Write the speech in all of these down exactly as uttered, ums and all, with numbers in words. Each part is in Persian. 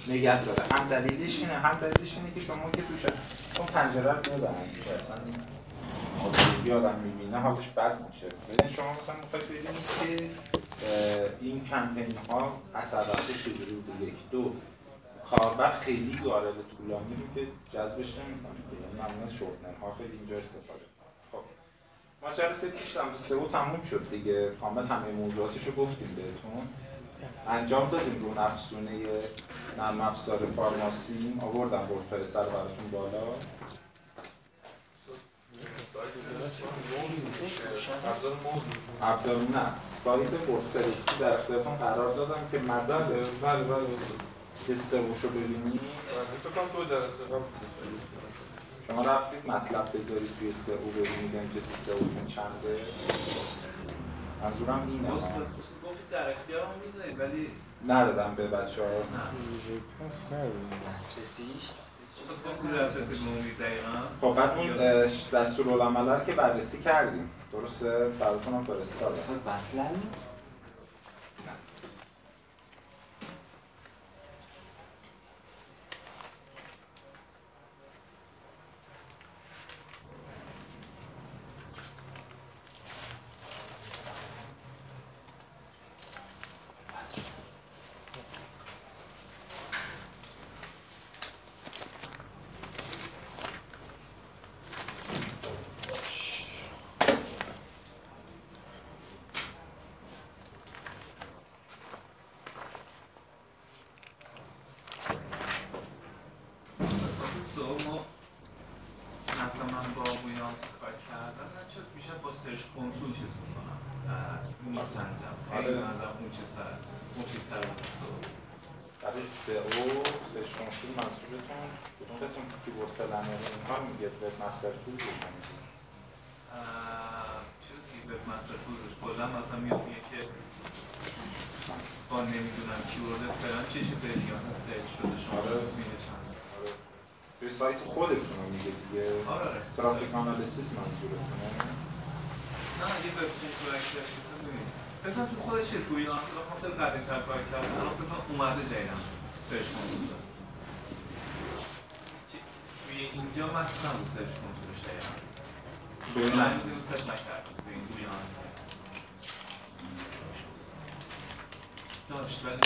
نگه داره. هم دلیلش اینه هم دلیلش اینه که شما که توش اون پنجره رو ببندید اصلا این مدلی آدم میبینه حالش بد میشه. ببین شما مثلا میخواید ببینید که این کمپین ها اثرات چجوری بوده. یک دو کاربر خیلی یارل طولانی رو که جذبش نمی‌کنه، یعنی معمولا از شورتنر ها خیلی اینجا استفاده کنه. خب ما جلسه پیش هم سئو تموم شد دیگه، کامل همه موضوعاتش رو گفتیم بهتون، انجام دادیم رو افزونه نرم افزار فارماسی، آوردم وردپرس رو براتون بالا. ابزار نه سایت وردپرسی در اختیارتون قرار دادم که مدل بله بله که سئوشو ببینید. فکر کنم دو جلسه قبل شما رفتید مطلب بذارید توی سئو ببینید امتیاز سئوتون چنده. منظورم اینه. گفتید در اختیارم میذارید ولی ندادم به بچه‌ها. نه. پس ندادم. دسترسیش گفتید دسترسی عمومی دقیقاً. خب بعد اون دستورالعمل رو که بررسی کردیم. درسته؟ براتون هم فرستادم. اصلا بسلن سرچ کنسول چیز میکنم میسنجم خیلی نظرم اون چه سر مفیدتر از سئو. برای سئو سرچ کنسول منظورتون کدوم قسم کیبورد پلنر اینها میگه وب مستر تول روش میگه چیزی که وب مستر تول روش کلا مثلا میاد میگه که با نمیدونم کیبورد فلان چه چیزی دیگه مثلا سرچ شده شما میبینه چند توی سایت خودتون رو میگه دیگه. آره ترافیک آنالیسیس منظورتونه؟ نه یه وب کنسول اکسس می‌کنید. فکر کنم تو خودش چیز گویی آنها خاطر قدیم‌تر کار کردن. الان فکر کنم اومده جدیداً سرچ کنسول. توی اینجا مثلا رو سرچ کنسولش جدیداً. توی این هنوز اینو ست نکردم توی این گویی آنها. داشت ولی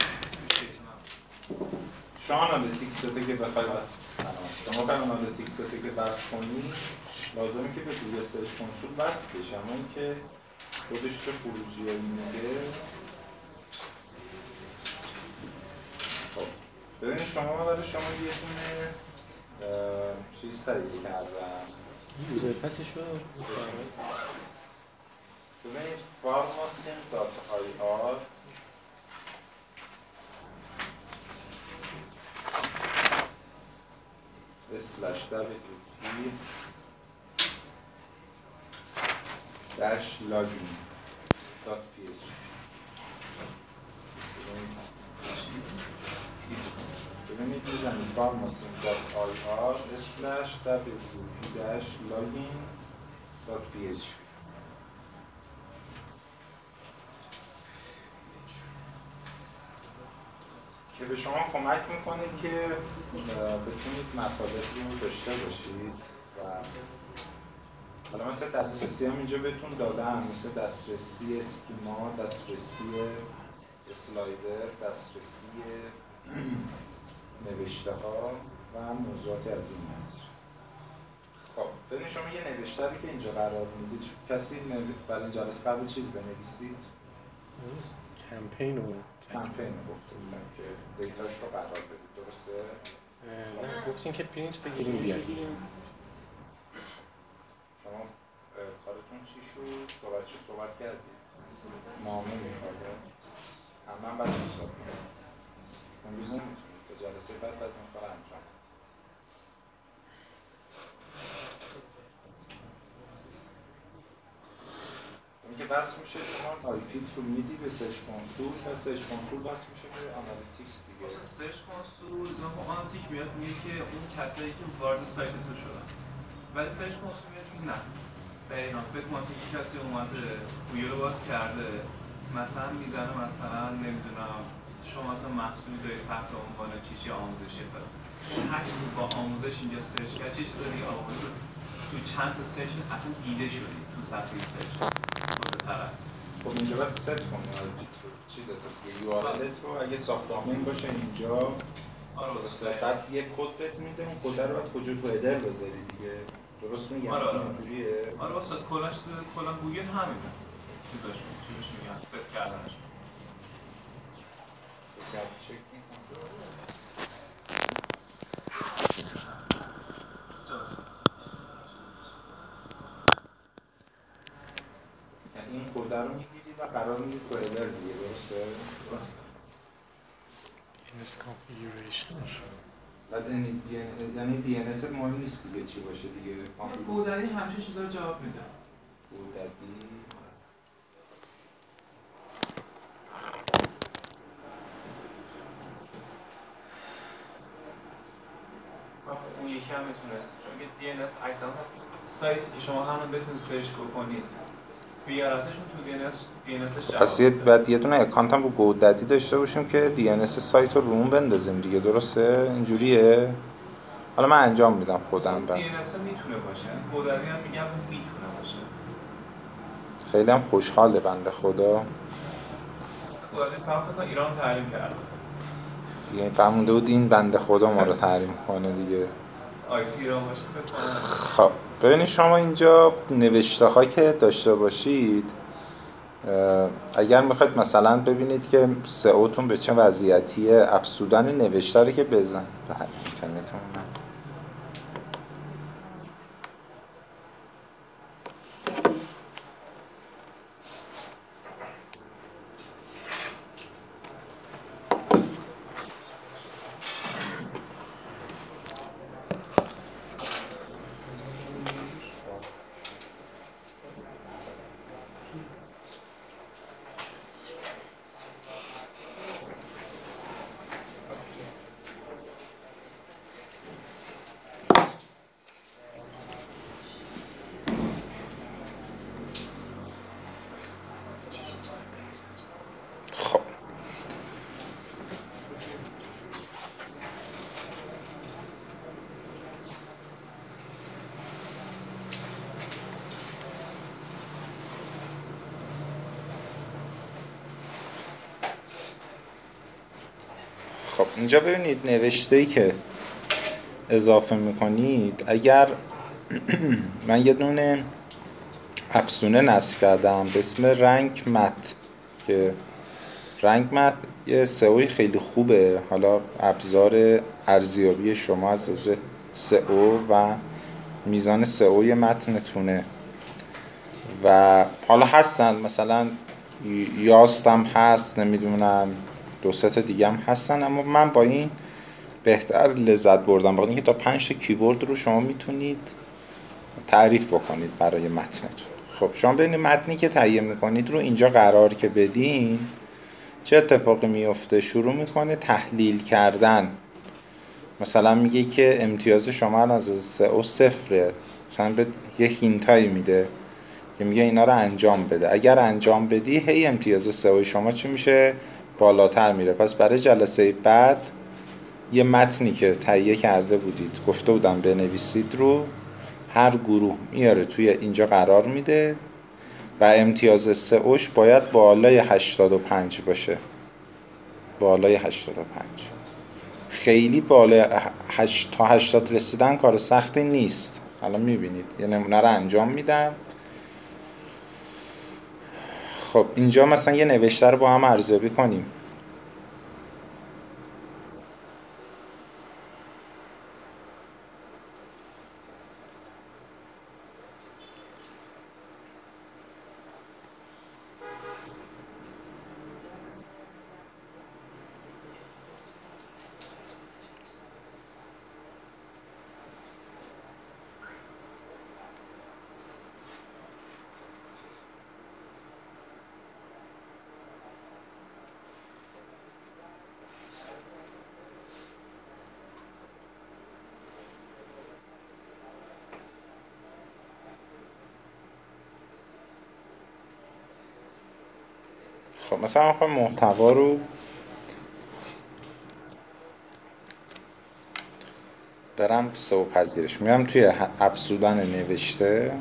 شما آنالیتیکسته که بخوای شما به آنالیتیکسته که وصل کنی لازمه که به گوگل سرچ کنسول وصل بشه، اما اینکه خودش چه خروجیایی میده. خب ببینید شما برای شما یه دونه چیز تهیه کردم. یوزر پسش رو ببینید فارماسین دات آی آر اسلش دبلیو dash login dot p h p ببینید میزنید فارماسین دات آی آر اسلش دبلیو پی dash login dot p h p که به شما کمک میکنه که بتونید مطالبی رو داشته باشید و حالا مثل دسترسی هم اینجا بهتون دادم، مثل دسترسی اسکیما، دسترسی اسلایدر، دسترسی نوشته ها و موضوعاتی از این مسیر. خب ببینید شما یه نوشته‌ای که اینجا قرار میدید، کسی برای این جلسه قبل چیز بنویسید؟ کمپین رو کمپین رو گفته بودم که دیتاش رو قرار بدید، درسته؟ نه گفتین که پرینت بگیریم بیاریم. شما کارتون چی شد؟ با بچه صحبت کردید؟ نامه میخواد؟ همه هم بعد امضا کنید. امروز نمیتونید تا جلسه بعد بعد این کار انجام بدید. این که وصل میشه شما آی پیت رو میدی به سرچ کنسول و سرچ کنسول وصل میشه به آنالیتیکس دیگه. واسه سرچ کنسول ما آنالیتیک میاد میگه که اون کسایی که وارد سایت تو شدن. ولی سرچ کنسول میاد میگه نه. دقیقاً فکر مثلا یک کسی اومده گوگل رو باز کرده مثلا میزنه مثلا نمیدونم شما اصلا محصولی دارید تحت عنوان چی چی آموزشی فلان هر کی با آموزش اینجا سرچ کرد چی داری آموزش تو چند تا سرچ اصلا دیده شدی تو صفحه سرچ واسه طرف. خب اینجا باید ست کنی چیزت رو یو آر ال رو اگه ساب دامین باشه اینجا آره بعد یه کد بهت میده اون کد رو باید کجا تو هدر بذاری دیگه درست میگم آره آره اینجوریه آره واسه کلاش کلا گوگل همینه چیزاش چیزش میگن ست کردنش چک میکنم یعنی این کد رو میگیری و قرار میدی تو هدر دیگه درسته؟ درسته. این اس configuration بعد یعنی دی ان اس مهم نیست دیگه چی باشه دیگه گودردی همیشه چیزا رو جواب میده. گودردی اون یکی هم میتونست چون که دی ان اس اکثرا سایتی که شما همون بتونید سرچ بکنید بیارتشون تو دی ان اس دی ان اسش جواب پس یه بعد یه دونه اکانت هم رو گودردی داشته باشیم که دی ان اس سایت رو روم بندازیم دیگه درسته اینجوریه حالا من انجام میدم خودم بعد دی ان اس میتونه باشه گودردی هم میگم میتونه باشه خیلی هم خوشحاله بنده خدا گودردی فقط فکر کنم ایران تحریم کرده دیگه فهمونده بود این بنده خدا ما رو تحریم کنه دیگه آی پی ایران باشه فکر کنم. خب ببینید شما اینجا نوشته ها که داشته باشید اگر میخواید مثلا ببینید که سئوتون به چه وضعیتیه افزودن نوشته رو که بزن بله اینترنتمون خب خب اینجا ببینید نوشته‌ای که اضافه میکنید اگر من یه دونه افزونه نصب کردم به اسم رنگ مت که رنگ مت یه سئوی خیلی خوبه حالا ابزار ارزیابی شما از از سئو و میزان سئوی متنتونه و حالا هستن مثلا یاست هم هست نمیدونم دو سه تا دیگه هم هستن اما من با این بهتر لذت بردم با اینکه تا پنج تا کیورد رو شما میتونید تعریف بکنید برای متنتون. خب شما ببینید متنی که تهیه میکنید رو اینجا قرار که بدین چه اتفاقی میفته شروع میکنه تحلیل کردن مثلا میگه که امتیاز شما از سئو صفره مثلا به یه هینتایی میده که میگه اینا رو انجام بده اگر انجام بدی هی امتیاز سئو شما چی میشه بالاتر میره پس برای جلسه بعد یه متنی که تهیه کرده بودید گفته بودم بنویسید رو هر گروه میاره توی اینجا قرار میده و امتیاز سئوش باید بالای هشتاد و پنج باشه بالای هشتاد و پنج خیلی بالای هشت تا هشتاد رسیدن کار سختی نیست الان میبینید یه نمونه رو انجام میدم خب اینجا مثلا یه نوشته رو با هم ارزیابی کنیم خب مثلا میخوایم محتوا رو برم سئو پذیرش، میام توی افزودن نوشته،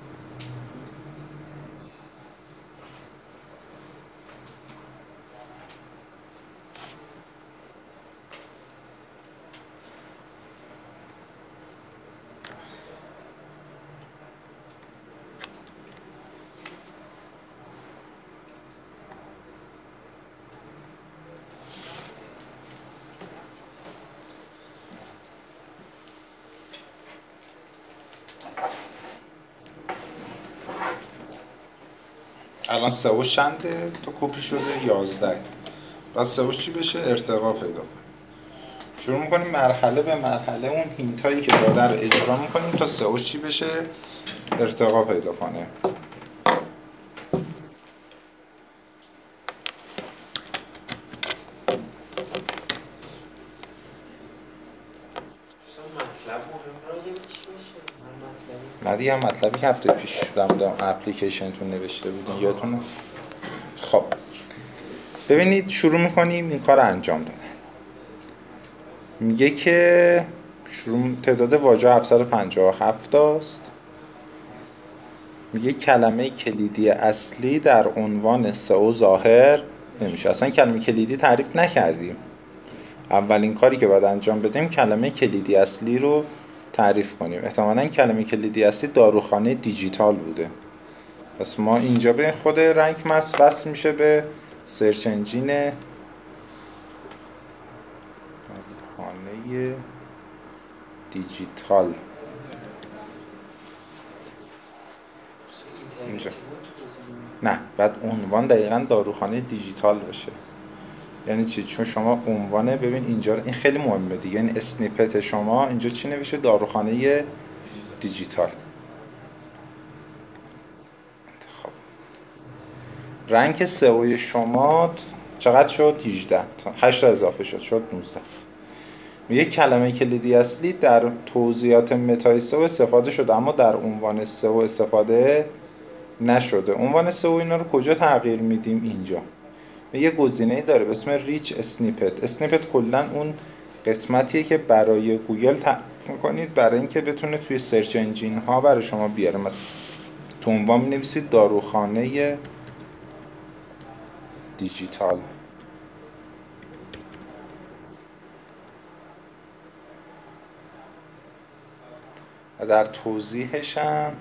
الان سئوش چنده؟ تو کپی شده یازده. بعد سئوش چی بشه؟ ارتقا پیدا کنه. شروع میکنیم مرحله به مرحله اون هینتایی که داده رو اجرا میکنیم تا سئوش چی بشه؟ ارتقا پیدا کنه. نه دیگه هم مطلبی که هفته پیش در مورد اپلیکیشنتون نوشته بودین یادتونه؟ خب ببینید شروع میکنیم این کار رو انجام دادن. میگه که شروع تعداد واژه هفتصد و پنجاه و هفت است. میگه کلمه کلیدی اصلی در عنوان سئو ظاهر نمیشه. اصلا کلمه کلیدی تعریف نکردیم. اولین کاری که باید انجام بدیم کلمه کلیدی اصلی رو تعریف کنیم. احتمالاً کلمه کلیدی اصلی داروخانه دیجیتال بوده. پس ما اینجا به خود رنک مس وصل میشه به سرچ انجین داروخانه دیجیتال. اینجا نه، بعد عنوان دقیقاً داروخانه دیجیتال بشه. یعنی چی؟ چون شما عنوانه ببین اینجا این خیلی مهمه دیگه، این اسنیپت شما اینجا چی نوشته؟ داروخانه دیجیتال. خب رنک سئو شما چقدر شد؟ هجده تا هشت اضافه شد شد نوزده. میگه کلمه کلیدی اصلی در توضیحات متای سئو استفاده شده اما در عنوان سئو استفاده نشده. عنوان سئو اینا رو کجا تغییر میدیم؟ اینجا. یه گزینه‌ای داره به اسم ریچ اسنیپت. اسنیپت کلا اون قسمتیه که برای گوگل تعریف می‌کنید برای اینکه بتونه توی سرچ انجین ها برای شما بیاره. مثلا تو عنوان می‌نویسید داروخانه دیجیتال. و در توضیحش هم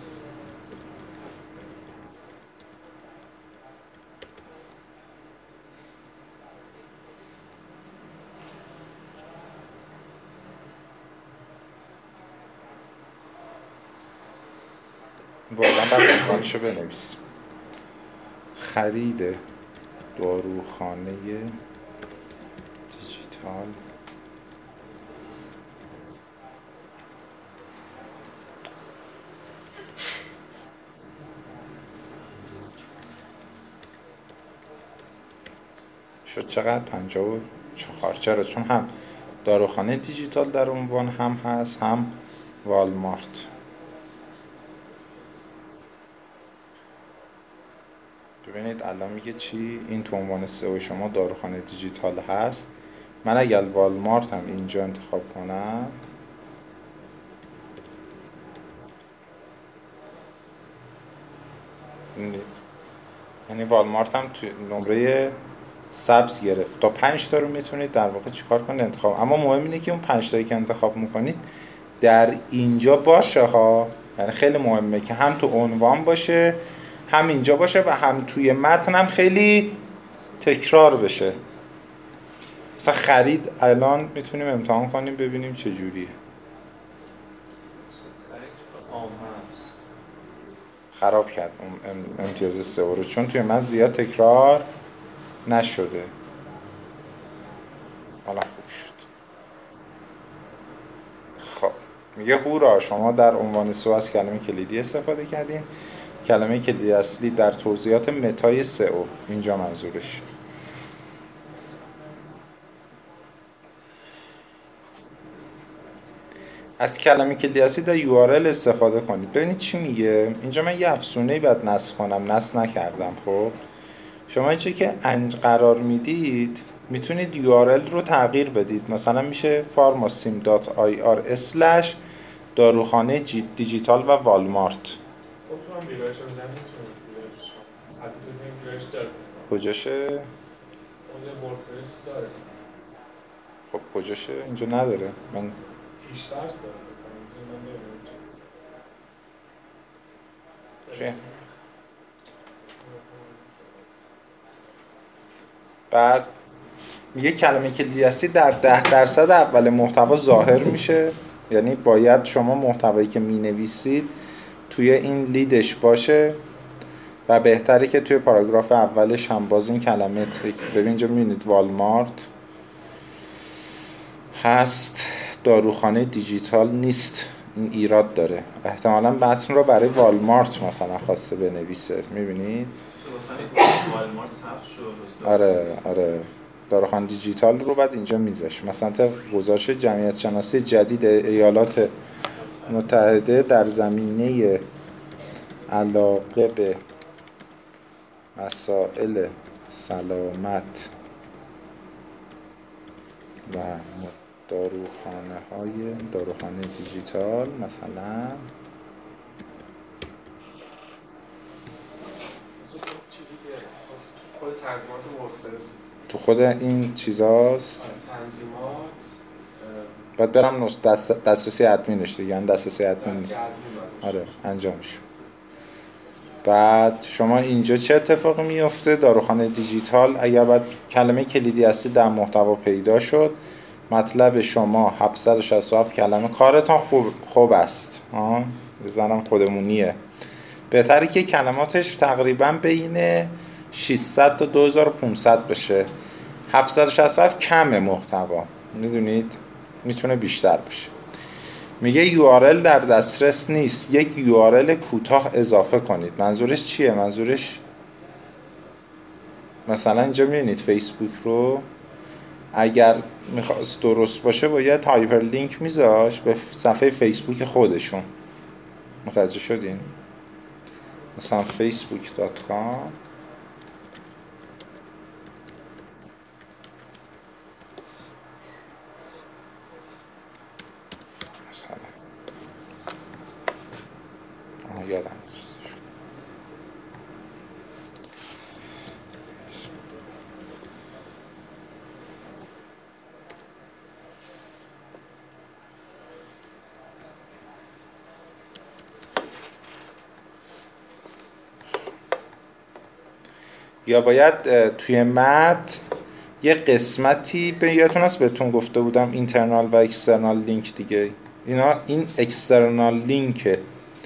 واقعا باید عنوانشو بنویسیم. خرید داروخانه دیجیتال شد چقدر؟ پنجاه و چهار. چرا؟ چون هم داروخانه دیجیتال در عنوان هم هست هم والمارت. ببینید الان میگه چی؟ این تو عنوان سئو شما داروخانه دیجیتال هست. من اگر والمارت هم اینجا انتخاب کنم ببینید یعنی والمارت هم تو نمره سبز گرفت. تا پنج تا رو میتونید در واقع چیکار کنید؟ انتخاب. اما مهم اینه که اون پنج تایی که انتخاب میکنید در اینجا باشه ها. یعنی خیلی مهمه که هم تو عنوان باشه هم اینجا باشه و هم توی متن هم خیلی تکرار بشه. مثلا خرید الان میتونیم امتحان کنیم ببینیم چه جوریه. خراب کرد اون امتیاز سئو رو چون توی من زیاد تکرار نشده. حالا خوب شد. خب میگه هورا شما در عنوان سئو از کلمه کلیدی استفاده کردین. کلمه کلیدی اصلی در توضیحات متای سئو اینجا منظورش. از کلمه کلیدی اصلی در یو آر ال استفاده کنید. ببینید چی میگه. اینجا من یه افزونه‌ای باید نصب کنم، نصب نکردم. خب شما اینجا که قرار میدید میتونید یو آر ال رو تغییر بدید. مثلا میشه فارماسیم دات آی آر اسلش داروخانه جی- دیجیتال و والمارت. خب تو هم ویرایش رو بزنید میتونید ویرایش کنید. البته این ویرایش داره. کجاشه؟ اون یه وردپرس داره. خب کجاشه؟ اینجا نداره. من پیش‌فرض داره. بکنم من نمیدونم. چیه؟ بعد میگه کلمه کلیدی هستی در ده درصد اول محتوا ظاهر میشه. یعنی باید شما محتوایی که مینویسید توی این لیدش باشه و بهتره که توی پاراگراف اولش هم باز این کلمه تریک. ببین اینجا میبینید والمارت هست، داروخانه دیجیتال نیست. این ایراد داره. احتمالاً متن رو برای والمارت مثلا خواسته بنویسه. میبینید؟ والمارت ثبت شد. آره آره. داروخانه دیجیتال رو بعد اینجا میذاش. مثلا تا گزارش جمعیت شناسی جدید ایالات متحده در زمینه علاقه به مسائل سلامت و داروخانه های داروخانه دیجیتال مثلا چیزی که خود تنظیمات وردپرس تو خود این چیزاست. تنظیمات باید برم نص دست دسترسی ادمینش دیگه. یعنی دسترسی ادمین نیست. آره انجامش. بعد شما اینجا چه اتفاقی میفته؟ داروخانه دیجیتال اگر بعد کلمه کلیدی هستی در محتوا پیدا شد، مطلب شما هفتصد و شصت و هفت کلمه، کارتان خوب خوب است. ها بزنم خودمونیه. بهتره که کلماتش تقریبا بین ششصد تا دو هزار و پانصد بشه. هفتصد و شصت و هفت کم محتوا. میدونید میتونه بیشتر باشه. میگه یو آر ال در دسترس نیست، یک یو آر ال کوتاه اضافه کنید. منظورش چیه؟ منظورش مثلا اینجا میبینید فیسبوک رو اگر میخواست درست باشه باید هایپر لینک میذاش به صفحه فیسبوک خودشون. متوجه شدین؟ مثلا فیسبوک دات کام مثلا آه یادم یا باید توی متن یه قسمتی به یادتون هست بهتون گفته بودم اینترنال و اکسترنال لینک دیگه. اینا این اکسترنال لینکه،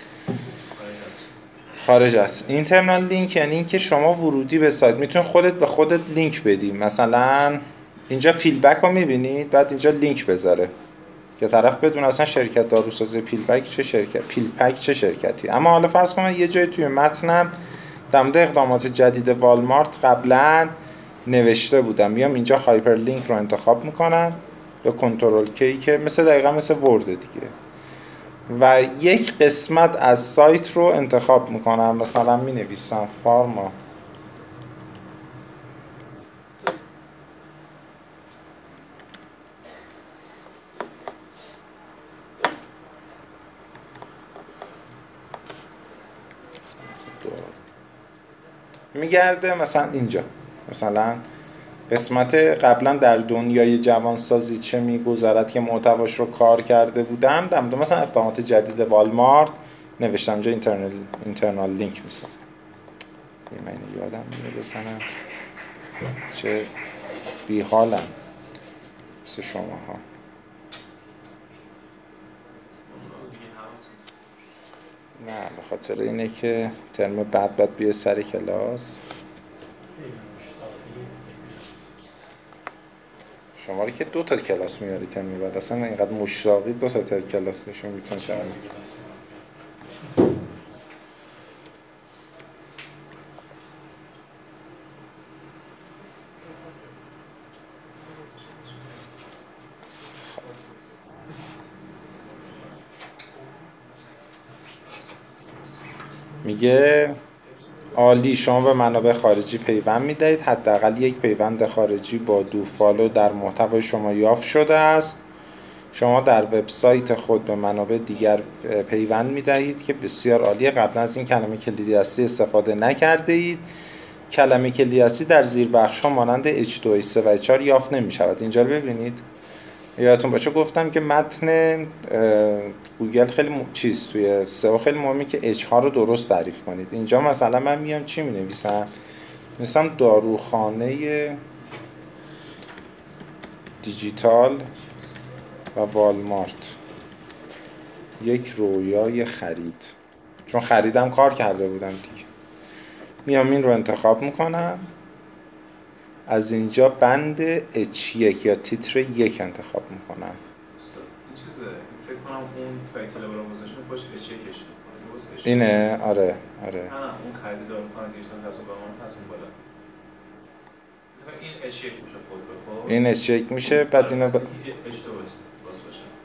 خارج است. اینترنال لینک یعنی این که شما ورودی به سایت میتونید خودت به خودت لینک بدی. مثلا اینجا پیل بک رو میبینید، بعد اینجا لینک بذاره که طرف بدون اصلا شرکت داروسازی پیل بک چه شرکت پیل پک چه شرکتی. اما حالا فرض کنم یه جای توی متنم در مورد اقدامات جدید والمارت قبلا نوشته بودم، میام اینجا هایپر لینک رو انتخاب میکنم یا کنترل کی که مثل دقیقا مثل ورد دیگه و یک قسمت از سایت رو انتخاب میکنم. مثلا می نویسم فارما میگرده مثلا اینجا مثلا قسمت قبلا در دنیای جوانسازی چه میگذرد که محتواش رو کار کرده بودم، در مورد مثلا اقدامات جدید والمارت نوشتم اینجا اینترنال اینترنال لینک میسازم. این من اینو یادم میره بزنم چه بیحالم مثل شما ها. نه به خاطر اینه که ترم بعد بعد بیه سر کلاس شما رو که دو تا کلاس میاری ترم بعد، اصلا اینقدر مشتاقی دو تا تر کلاس نشون میتونه چرا میگه عالی. شما به منابع خارجی پیوند میدهید. حداقل یک پیوند خارجی با دو فالو در محتوای شما یافت شده است. شما در وبسایت خود به منابع دیگر پیوند میدهید که بسیار عالیه. قبلا از این کلمه کلیدی اصلی استفاده نکرده اید. کلمه کلیدی اصلی در زیر بخش ها مانند اچ دو اچ سه و اچ چهار یافت نمی شود. اینجا رو ببینید. یادتون باشه گفتم که متن گوگل خیلی م... چیز توی سئو خیلی مهمه که اچ ها رو درست تعریف کنید. اینجا مثلا من میام چی می نویسم؟ مثلا داروخانه دیجیتال و والمارت، یک رویای خرید، چون خریدم کار کرده بودم دیگه. میام این رو انتخاب میکنم، از اینجا بند اچ یک یا تیتر یک انتخاب میکنم. این چیزه فکر کنم اون تایتل رو گذاشتم پشت اچ یک کش میکنه. اینه؟ آره آره. نه نه اون خرید داروخانه دیجیتال حساب بانک هست اون بالا. این اچ یک میشه فولدر. خب این اچ یک میشه. بعد اینو ب... اچ دو باشه.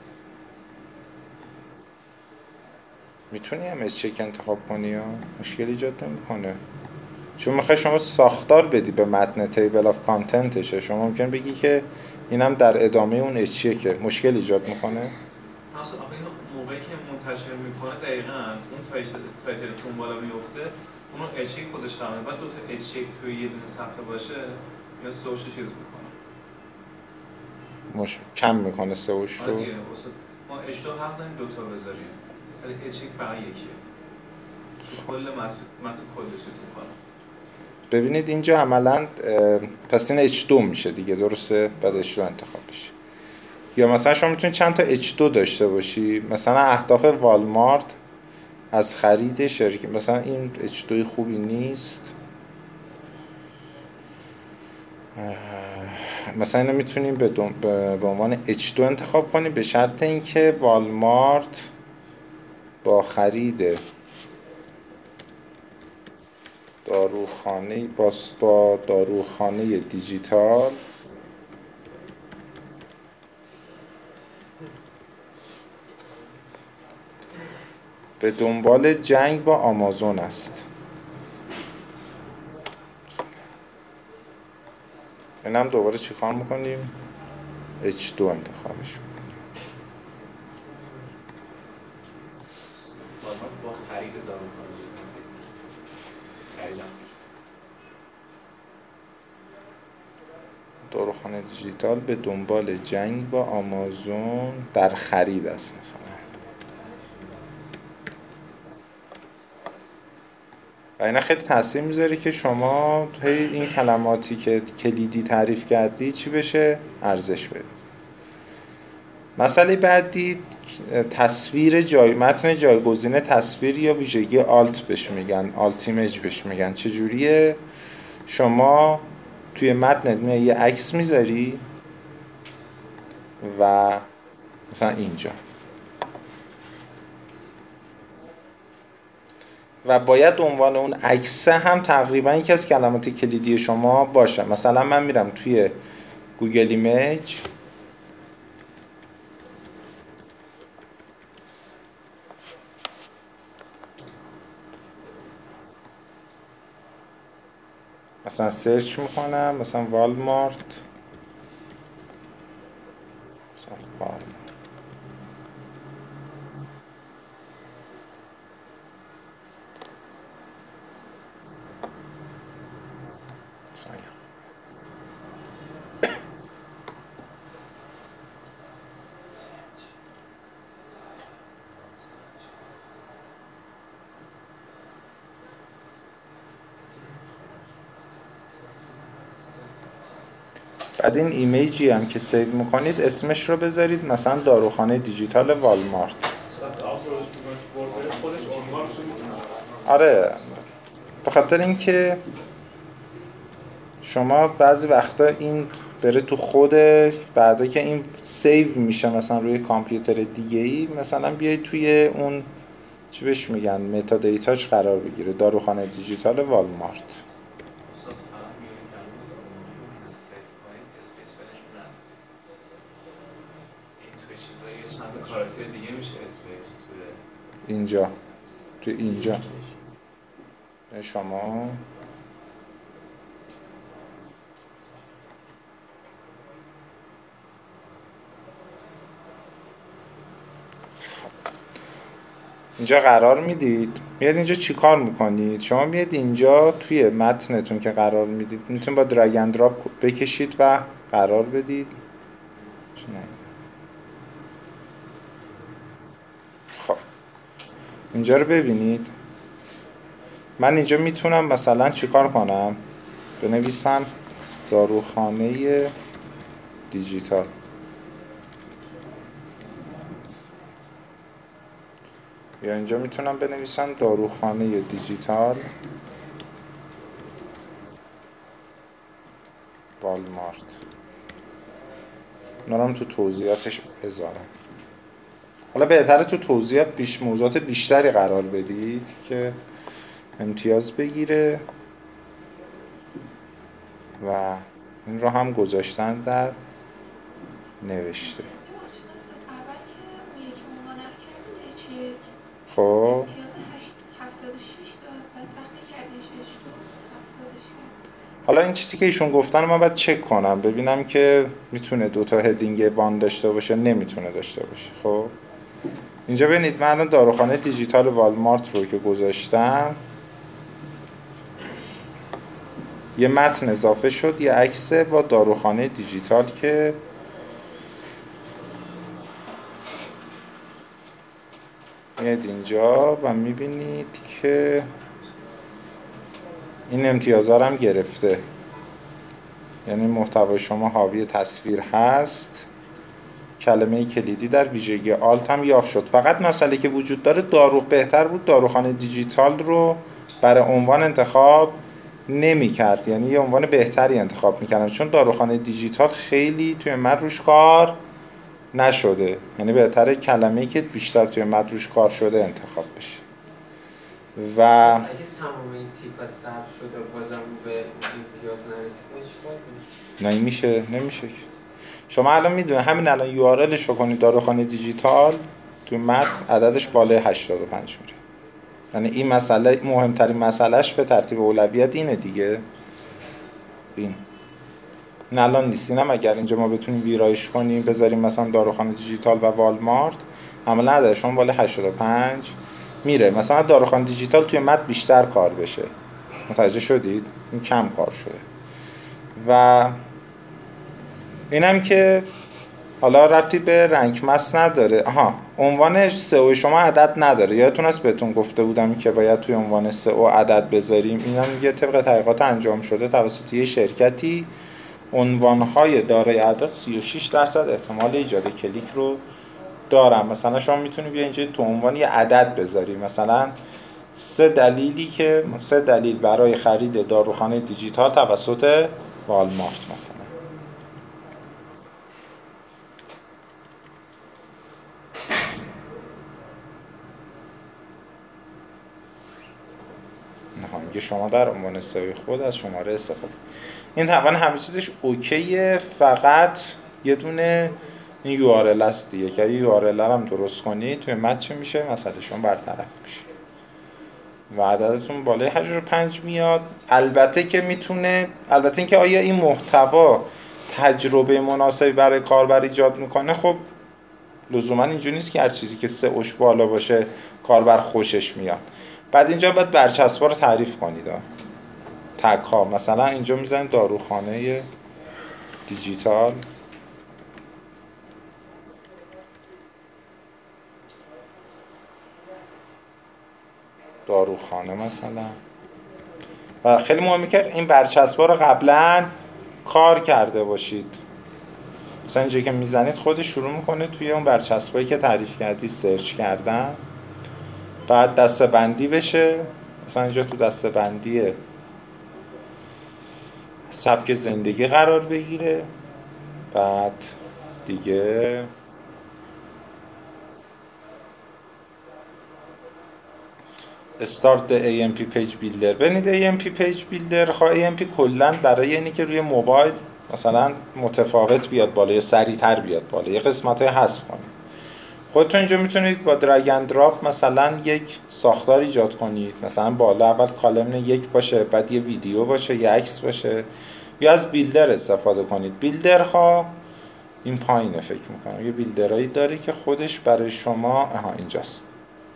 میتونی هم اچ یک انتخاب کنی یا مشکل ایجاد نمیکنه، چون میخوای شما ساختار بدی به متن تیبل آف کانتنتشه. شما ممکن بگی که اینم در ادامه اون اچ یک مشکل ایجاد میکنه. اصلا آخه اینو موقعی که منتشر میکنه دقیقاً اون تایتل تایتل که اون بالا میفته اون اچ یک خودش قراره، بعد دو تا اچ یک توی یه دونه صفحه باشه یا سوش چیز میکنه. مش کم میکنه سئوش رو. آره دیگه ما اچ دو حق داریم دو تا بذاریم ولی اچ یک فقط یکیه. کل متن متن کل چیز میکنه. ببینید اینجا عملاً پس این اچ دو میشه دیگه، درسته؟ بعد اچ دو انتخاب بشه. یا مثلا شما میتونید چند تا اچ دو داشته باشی. مثلا اهداف والمارت از خرید شرکت، مثلا این اچ دو خوبی نیست. مثلا اینو میتونیم به, به عنوان اچ دو انتخاب کنیم به شرط اینکه والمارت با خرید داروخانه با داروخانه دیجیتال به دنبال جنگ با آمازون است. این هم دوباره چی کار میکنیم؟ اچ دو انتخابش میکنیم. با خرید داروخانه خریدم داروخانه دیجیتال به دنبال جنگ با آمازون در خرید است مثلا. و اینا خیلی تاثیر میذاره که شما توی این کلماتی که کلیدی تعریف کردی چی بشه؟ ارزش بده. مسئله بعدی تصویر جای متن جایگزین تصویر یا ویژگی آلت بهش میگن، آلت ایمیج بهش میگن. چجوریه؟ شما توی متنت میای یه عکس میذاری و مثلا اینجا و باید عنوان اون عکس هم تقریبا یکی از کلمات کلیدی شما باشه. مثلا من میرم توی گوگل ایمیج مثلا سرچ میکنم مثلا والمارت مثلا والمارت بعد این ایمیجی هم که سیو میکنید اسمش رو بذارید مثلا داروخانه دیجیتال والمارت. آره، به خاطر اینکه شما بعضی وقتا این بره تو خود بعدا که این سیو میشه مثلا روی کامپیوتر دیگه ای، مثلا بیاید توی اون چی بهش میگن متا دیتاش قرار بگیره، داروخانه دیجیتال والمارت. کاراکتر دیگه میشه اسپیس توی اینجا تو اینجا شما اینجا قرار میدید، میاد اینجا چی کار میکنید؟ شما میاد اینجا توی متنتون که قرار میدید میتونید با درگ اند دراپ بکشید و قرار بدید. خب اینجا رو ببینید، من اینجا میتونم مثلا چی کار کنم؟ بنویسم داروخانه دیجیتال. یا اینجا میتونم بنویسم داروخانه دیجیتال والمارت. نرم تو توضیحاتش بذارم. حالا بهتره تو توضیحات بیش موضوعات بیشتری قرار بدید که امتیاز بگیره و این رو هم گذاشتن در نوشته. خب حالا این چیزی که ایشون گفتن من باید چک کنم ببینم که میتونه دوتا هدینگ وان داشته باشه نمیتونه داشته باشه. خب اینجا ببینید من الان داروخانه دیجیتال والمارت رو که گذاشتم یه متن اضافه شد، یه عکس با داروخانه دیجیتال که میاد اینجا و میبینید که این امتیازها رو هم گرفته، یعنی محتوای شما حاوی تصویر هست، کلمه کلیدی در ویژگی آلت هم یافت شد. فقط مسئله که وجود داره دارو بهتر بود داروخانه دیجیتال رو برای عنوان انتخاب نمی کرد، یعنی یه عنوان بهتری انتخاب میکردم، چون داروخانه دیجیتال خیلی توی متن روش کار نشده، یعنی بهتره کلمه‌ای که بیشتر توی متن روش کار شده انتخاب بشه. و اگه تمام این تیکا ثبت شده بازم به امتیاز نرسید چیکار کنید؟ نه میشه نمیشه. شما الان میدونید همین الان یو آر الش رو کنید داروخانه دیجیتال توی متن عددش بالای هشتاد و پنج میره. یعنی این مسئله مهمترین مسئلهش به ترتیب اولویت اینه دیگه. این این الان نیست. اینم اگر اینجا ما بتونیم ویرایش کنیم بذاریم مثلا داروخانه دیجیتال و والمارت عملا عددشون بالای هشتاد و پنج میره. مثلا داروخانه دیجیتال توی متن بیشتر کار بشه. متوجه شدید؟ این کم کار شده. و اینم که حالا ربطی به رنک مس نداره. آها عنوان سئو شما عدد نداره. یادتون هست بهتون گفته بودم که باید توی عنوان سئو عدد بذاریم. اینم میگه طبق تحقیقات انجام شده توسط یه شرکتی عنوان‌های دارای عدد سی و شش درصد احتمال ایجاد کلیک رو دارم. مثلا شما میتونید بیا اینجا تو عنوان یه عدد بذاری، مثلا سه دلیلی که سه دلیل برای خرید داروخانه دیجیتال توسط والمارت مثلا. میگه شما در عنوان سئو خود از شماره استفاده. این طبعا همه چیزش اوکیه، فقط یه دونه این یو آر ال است دیگه که یو آر ال هم درست کنی توی متن چه میشه مسئله شما برطرف میشه و عددتون بالای هشتاد و پنج میاد. البته که میتونه البته اینکه آیا این محتوا تجربه مناسبی برای کاربر ایجاد میکنه، خب لزوما اینجوری نیست که هر چیزی که سئوش بالا باشه کاربر خوشش میاد. بعد اینجا باید برچسب‌ها رو تعریف کنید. تگ ها مثلا اینجا میزنیم داروخانه دیجیتال داروخانه مثلا و خیلی مهمه که این برچسب‌ها رو قبلا کار کرده باشید. مثلا اینجا که میزنید خودش شروع میکنه توی اون برچسبایی که تعریف کردی سرچ کردن، بعد دسته بندی بشه. مثلا اینجا تو دسته بندی سبک زندگی قرار بگیره، بعد دیگه استارت ای ام پی پیج بیلدر. ببینید ای ام پی پیج بیلدر خواه ای ام پی کلن برای اینی که روی موبایل مثلا متفاوت بیاد بالا یا سریعتر بیاد بالا، یه قسمت های حذف کنید. خودتون اینجا میتونید با درگ اند دراپ مثلا یک ساختار ایجاد کنید. مثلا بالا اول کالمن یک باشه، بعد یه ویدیو باشه، یه عکس باشه، یا از بیلدر استفاده کنید. بیلدرها این پایینه فکر میکنم، یه بیلدرایی داره که خودش برای شما، آها اینجاست،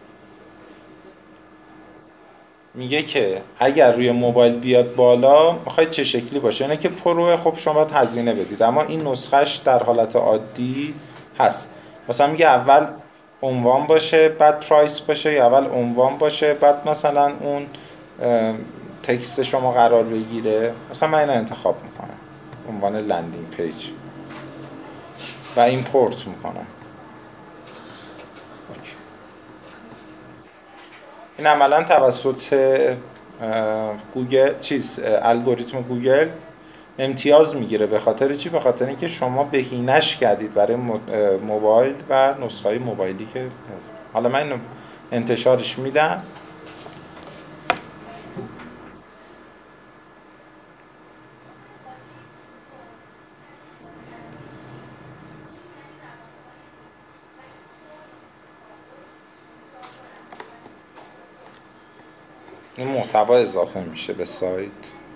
میگه که اگر روی موبایل بیاد بالا میخواید چه شکلی باشه. اینه که پروه، خب شما باید هزینه بدید، اما این نسخهش در حالت عادی هست. مثلا میگه اول عنوان باشه بعد پرایس باشه، یا اول عنوان باشه بعد مثلا اون تکست شما قرار بگیره. مثلا من اینو انتخاب میکنم، عنوان لندینگ پیج، و ایمپورت میکنم. این عملا توسط گوگل چیز الگوریتم گوگل امتیاز میگیره. به خاطر چی؟ به خاطر اینکه شما بهینه‌اش کردید برای موبایل و نسخه‌های موبایلی که حالا من اینو انتشارش میدم. این محتوا اضافه میشه به سایت.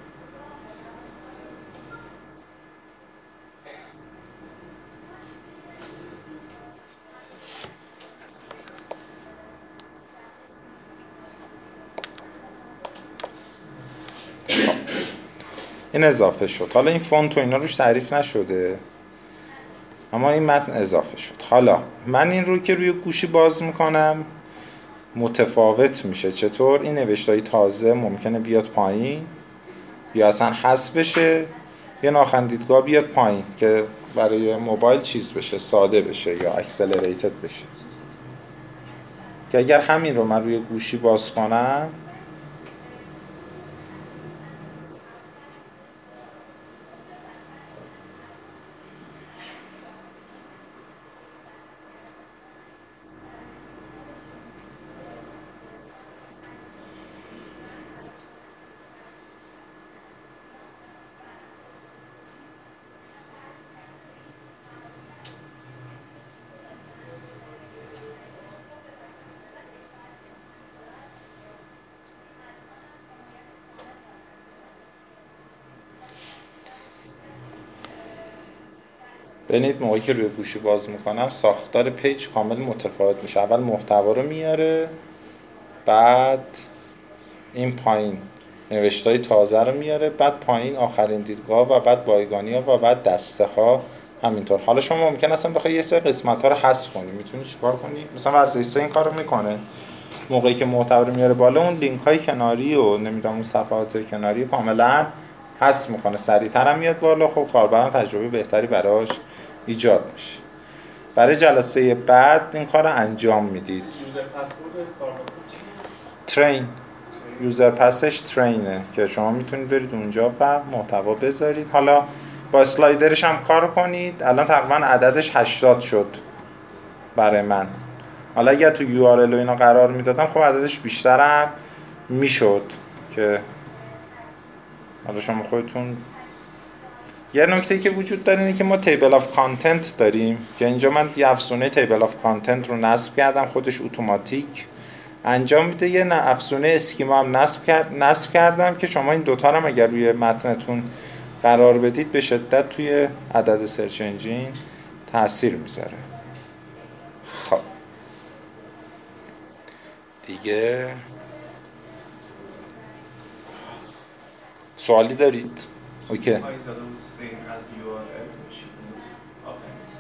این اضافه شد. حالا این فونت و اینا روش تعریف نشده، اما این متن اضافه شد. حالا من این رو که روی گوشی باز میکنم متفاوت میشه. چطور؟ این نوشته‌های تازه ممکنه بیاد پایین، یا اصلا حذف بشه، یا ناخندیدگاه بیاد پایین که برای موبایل چیز بشه، ساده بشه یا اکسلریتد بشه. که اگر همین رو من روی گوشی باز کنم، ببینید موقعی که روی گوشی باز میکنم ساختار پیج کامل متفاوت میشه. اول محتوا رو میاره، بعد این پایین نوشته‌های تازه رو میاره، بعد پایین آخرین دیدگاه و بعد بایگانی ها و بعد دسته ها همینطور. حالا شما ممکن اصلا بخوای یه سری قسمت ها رو حذف کنی. میتونی چیکار کنی؟ مثلا ورزش این کارو میکنه. موقعی که محتوا رو میاره بالا، اون لینک های کناری و نمیدونم اون صفحات کناری کاملا حذف میکنه، سریعتر هم میاد بالا. خب کاربران تجربه بهتری براش ایجاد میشه. برای جلسه بعد این کار رو انجام میدید. یوزر پسورد فارماسی ترین، یوزر پسش ترینه که شما میتونید برید اونجا و محتوا بذارید. حالا با اسلایدرش هم کار کنید. الان تقریبا عددش هشتاد شد برای من. حالا اگر تو یو آر ال و اینا قرار میدادم خب عددش بیشتر هم میشد. که حالا شما خودتون، یه نکته‌ای که وجود داره اینه که ما تیبل آف کانتنت داریم که اینجا من یه افزونه تیبل آف کانتنت رو نصب کردم، خودش اتوماتیک انجام میده. یه نه افزونه اسکیما هم نصب کرد نصب کردم که شما این دوتا رو هم اگر روی متنتون قرار بدید به شدت توی عدد سرچ انجین تاثیر میذاره. خب دیگه سوالی دارید؟ اوکی. آقای زاده بود سین از یو آر ال چی بود؟ آخرین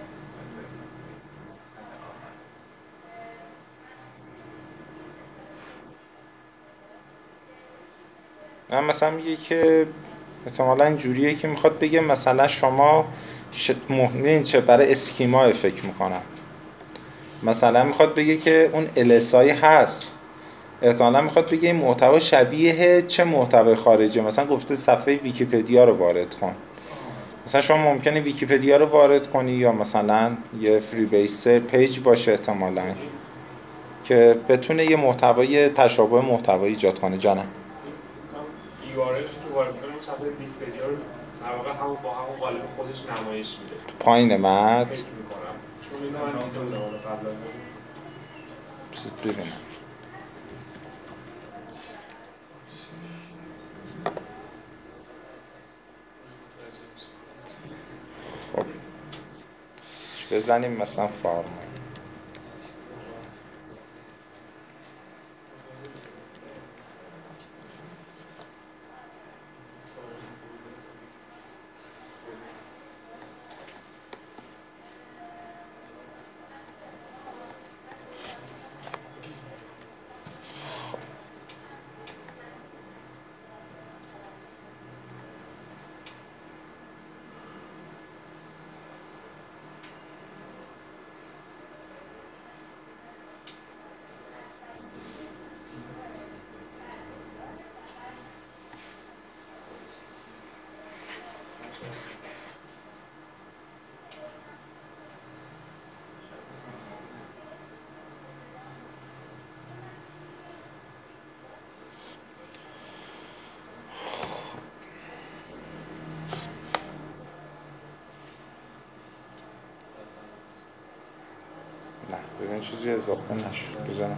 من مثلا میگه که احتمالاً اینجوریه که میخواد بگه مثلا شما ش... مهمین چه برای اسکیما فکر میکنم، مثلا میخواد بگه که اون ال اس آی هست، احتمالاً میخواد بگه این محتوا شبیه چه محتوای خارجی. مثلا گفته صفحه ویکی‌پدیا رو وارد کن. مثلا شما ممکنه ویکی‌پدیا رو وارد کنی، یا مثلا یه فری بیس پیج باشه احتمالاً که بتونه یه محتوای تشابه محتوایی ایجاد کنه. جانم یو آر ال که وارد می‌کنیم صفحه ویکی‌پدیا رو در واقع همون با همون قالب خودش نمایش میده. تو پایین متن فکر می‌کنم چون اینا من دیده بودم قبلا. بذارید ببینم. خب بزنیم مثلا فارم. نه ببین چیزی اضافه نشد. بزنم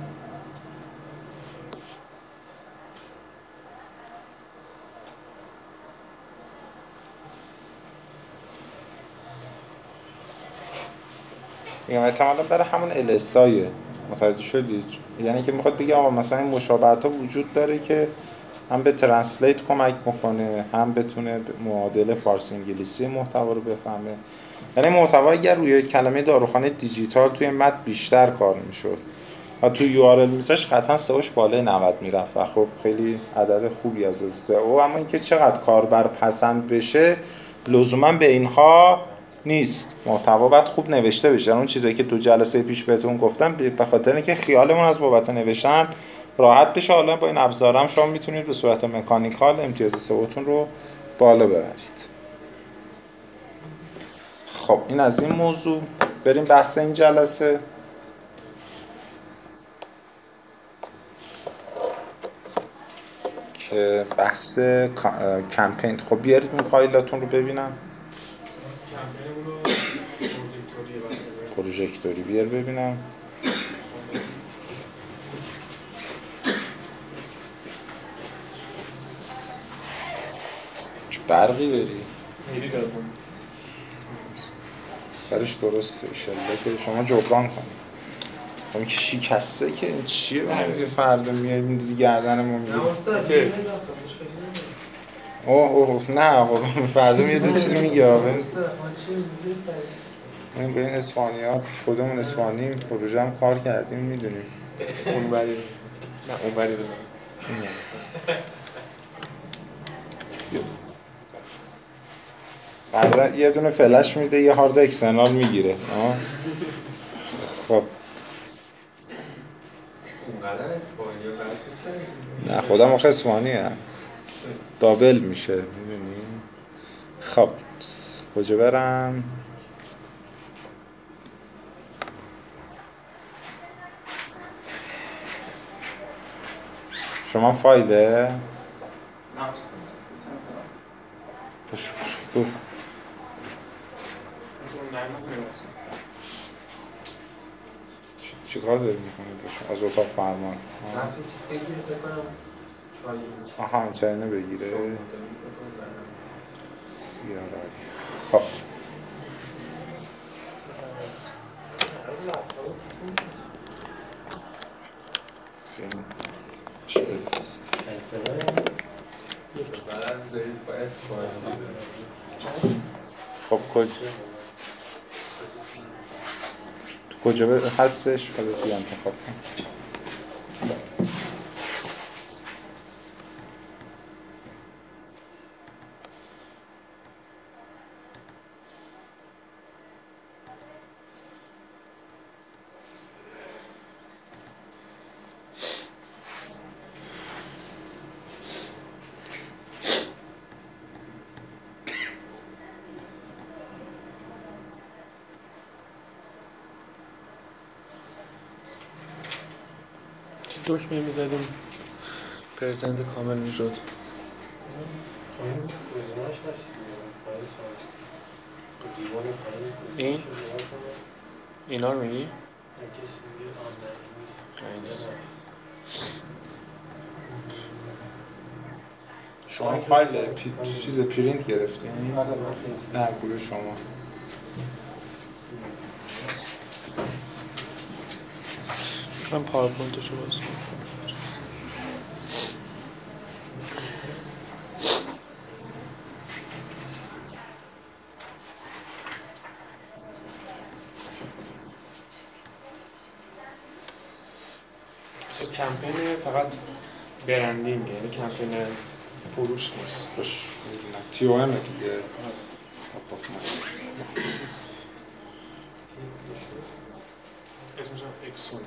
میگم احتمالا برای همون السایه. متوجه شدید؟ یعنی که میخواد بگه آقا مثلا این مشابهت ها وجود داره که هم به ترنسلیت کمک میکنه، هم بتونه معادل فارسی انگلیسی محتوا رو بفهمه. یعنی محتوا اگر روی کلمه داروخانه دیجیتال توی متن بیشتر کار میشد و تو یو آر ال میذاش قطعا سئوش بالای نود میرفت و خب خیلی عدد خوبی از سئو. اما اینکه چقدر کاربر پسند بشه لزوما به اینها نیست. محتوا باید خوب نوشته بشه. اون چیزایی که تو جلسه پیش بهتون گفتم به خاطر اینکه خیالمون از بابت نوشتن راحت بشه. حالا با این ابزارم شما میتونید به صورت مکانیکال امتیاز سئوتون رو بالا ببرید. خب این از این موضوع. بریم بحث این جلسه. که بحث کمپین. خب بیارید اون فایلاتون رو ببینم. کمپینمون رو پروژکتوری برداریم. پروژکتوری بیار ببینم. چه برقی داری؟ میری دارم. برش درسته ایشالله که شما جبران کنید. همین که شکسته که این چیه بگه فردا میای میدیزی گردن ما میگه نه استاد که اوه اوه نه خب فردا میاد چیزی میگه استاد ما چی میگه سر این به این اسپانی ها خودمون اسپانیم پروژه هم کار کردیم میدونیم اون بری نه اون بری دارم. فردا یه دونه فلش میده یه هارد اکسترنال میگیره. خب اونقدر اسپانیا بلد نیستن. نه خودم آخه اسپانی هم دابل میشه میدونی. خب کجا برم؟ شما فایله؟ بش برو. اون نرمه میرسه. چی, چی کار داری میکنی باشم؟ از اتاق فرمان رفت چیز بگیره بکنم چای اینچ آها چاینه بگیره شما مدلی بکنم برم سیاراری. خب اش بده. بلد بذارید با اسپانیا خب کجا تو کجا ب- هستش؟ حالا بیا انتخاب کن. چی دکمه میزدیم پرزنت کامل میشد. این گزینه‌اش هست پایین سایت. تو دیوار پایین این؟ اینا رو میگی؟ کسی میگه آنلاین نیست. شما فایل پی... چیز پرینت گرفتین؟ نه گروه شما من پاورپوینتشو باز کنم. اصلا کمپین فقط برندینگه، یعنی کمپین فروش نیست. باش میدونم تی او ام دیگه. اسمش هم اکسونه.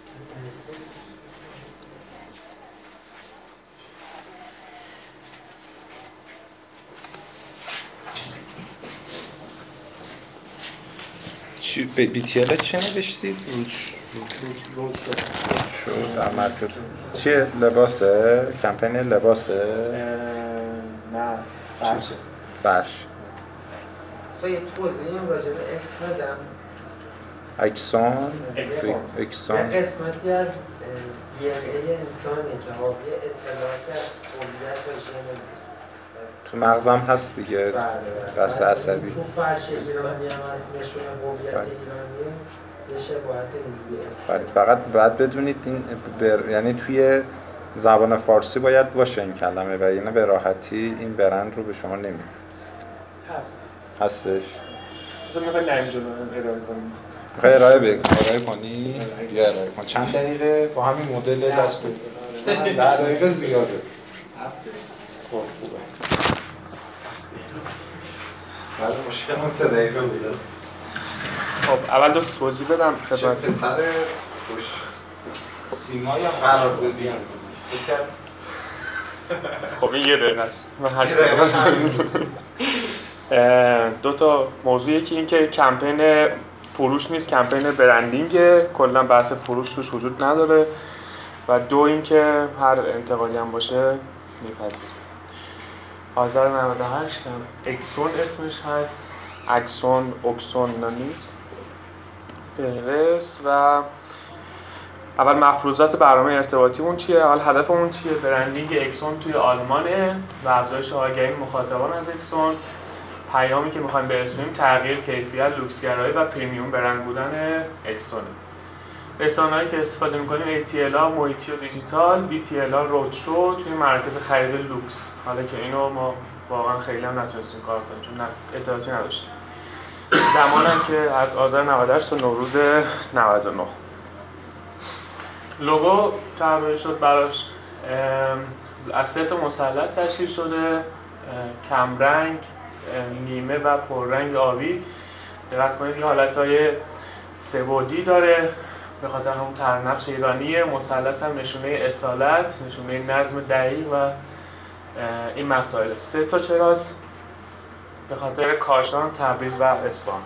چی بی تی ال چی نوشتید؟ روش رود شد. شد در مرکز چیه؟ لباسه؟ کمپین لباسه؟ نه فرشه. فرش سو یه توضیحی هم راجع به اسم بدم. اکسون اکسون. اکسون یه قسمتی از دی ان ای انسانه که حاوی اطلاعاتی از هویت و ژن نیست. تو مغزم هست دیگه قصد عصبی چون فرش ایرانی هم از نشون هویت ایرانیه یه شباهت اینجوری اسم. فقط باید بدونید این بر... یعنی توی زبان فارسی باید باشه این کلمه و یعنی به راحتی این برند رو به شما نمیده. هست. هستش. مثلا میخوای نریم جلو ارائه کنیم. میخوای ارائه بگم ارائه کنی؟ بیا ارائه کن. چند دقیقه با همین مدل دست بود. ده دقیقه زیاده. هفته. خب خوبه. سر مشکل سه دقیقه بوده. خب اول دو توضیح بدم خدمت پسر خوش سیمایی هم قرار بودیم. خب این یه دقیقه است. من هشت دقیقه دو تا موضوع، یکی این که کمپین فروش نیست، کمپین برندینگه، کلا بحث فروش توش وجود نداره، و دو این که هر انتقالی هم باشه میپذیره. آذر نود و هشت هم اکسون اسمش هست، اکسون، اکسون نیست. فهرست و اول مفروضات برنامه ارتباطیمون چیه؟ اول هدفمون چیه؟ برندینگ اکسون توی آلمانه و افزایش آگاهی مخاطبان از اکسون. پیامی که می‌خوایم برسونیم تغییر کیفیت، لوکسگرایی و پریمیوم برند بودن اکسونه. رسانه‌هایی که استفاده می‌کنیم ای تی ال ها، محیطی و دیجیتال، بی تی ال ها، رودشو توی مرکز خرید لوکس. حالا که اینو ما واقعا خیلی هم نتونستیم کار کنیم چون نه اطلاعاتی نداشتیم. زمانم که از آذر نود و هشت تا نوروز نود و نه. لوگو طراحی شد براش، از سه تا مثلث تشکیل شده، کمرنگ، نیمه و پررنگ آبی. دقت کنید یه حالتهای سه‌بعدی داره به خاطر همون طرحنقش ایرانیه. مثلث هم نشونه اصالت، نشونه نظم دقیق و این مسائل. سه تا چراست به خاطر کاشان، تبریز و اصفهان.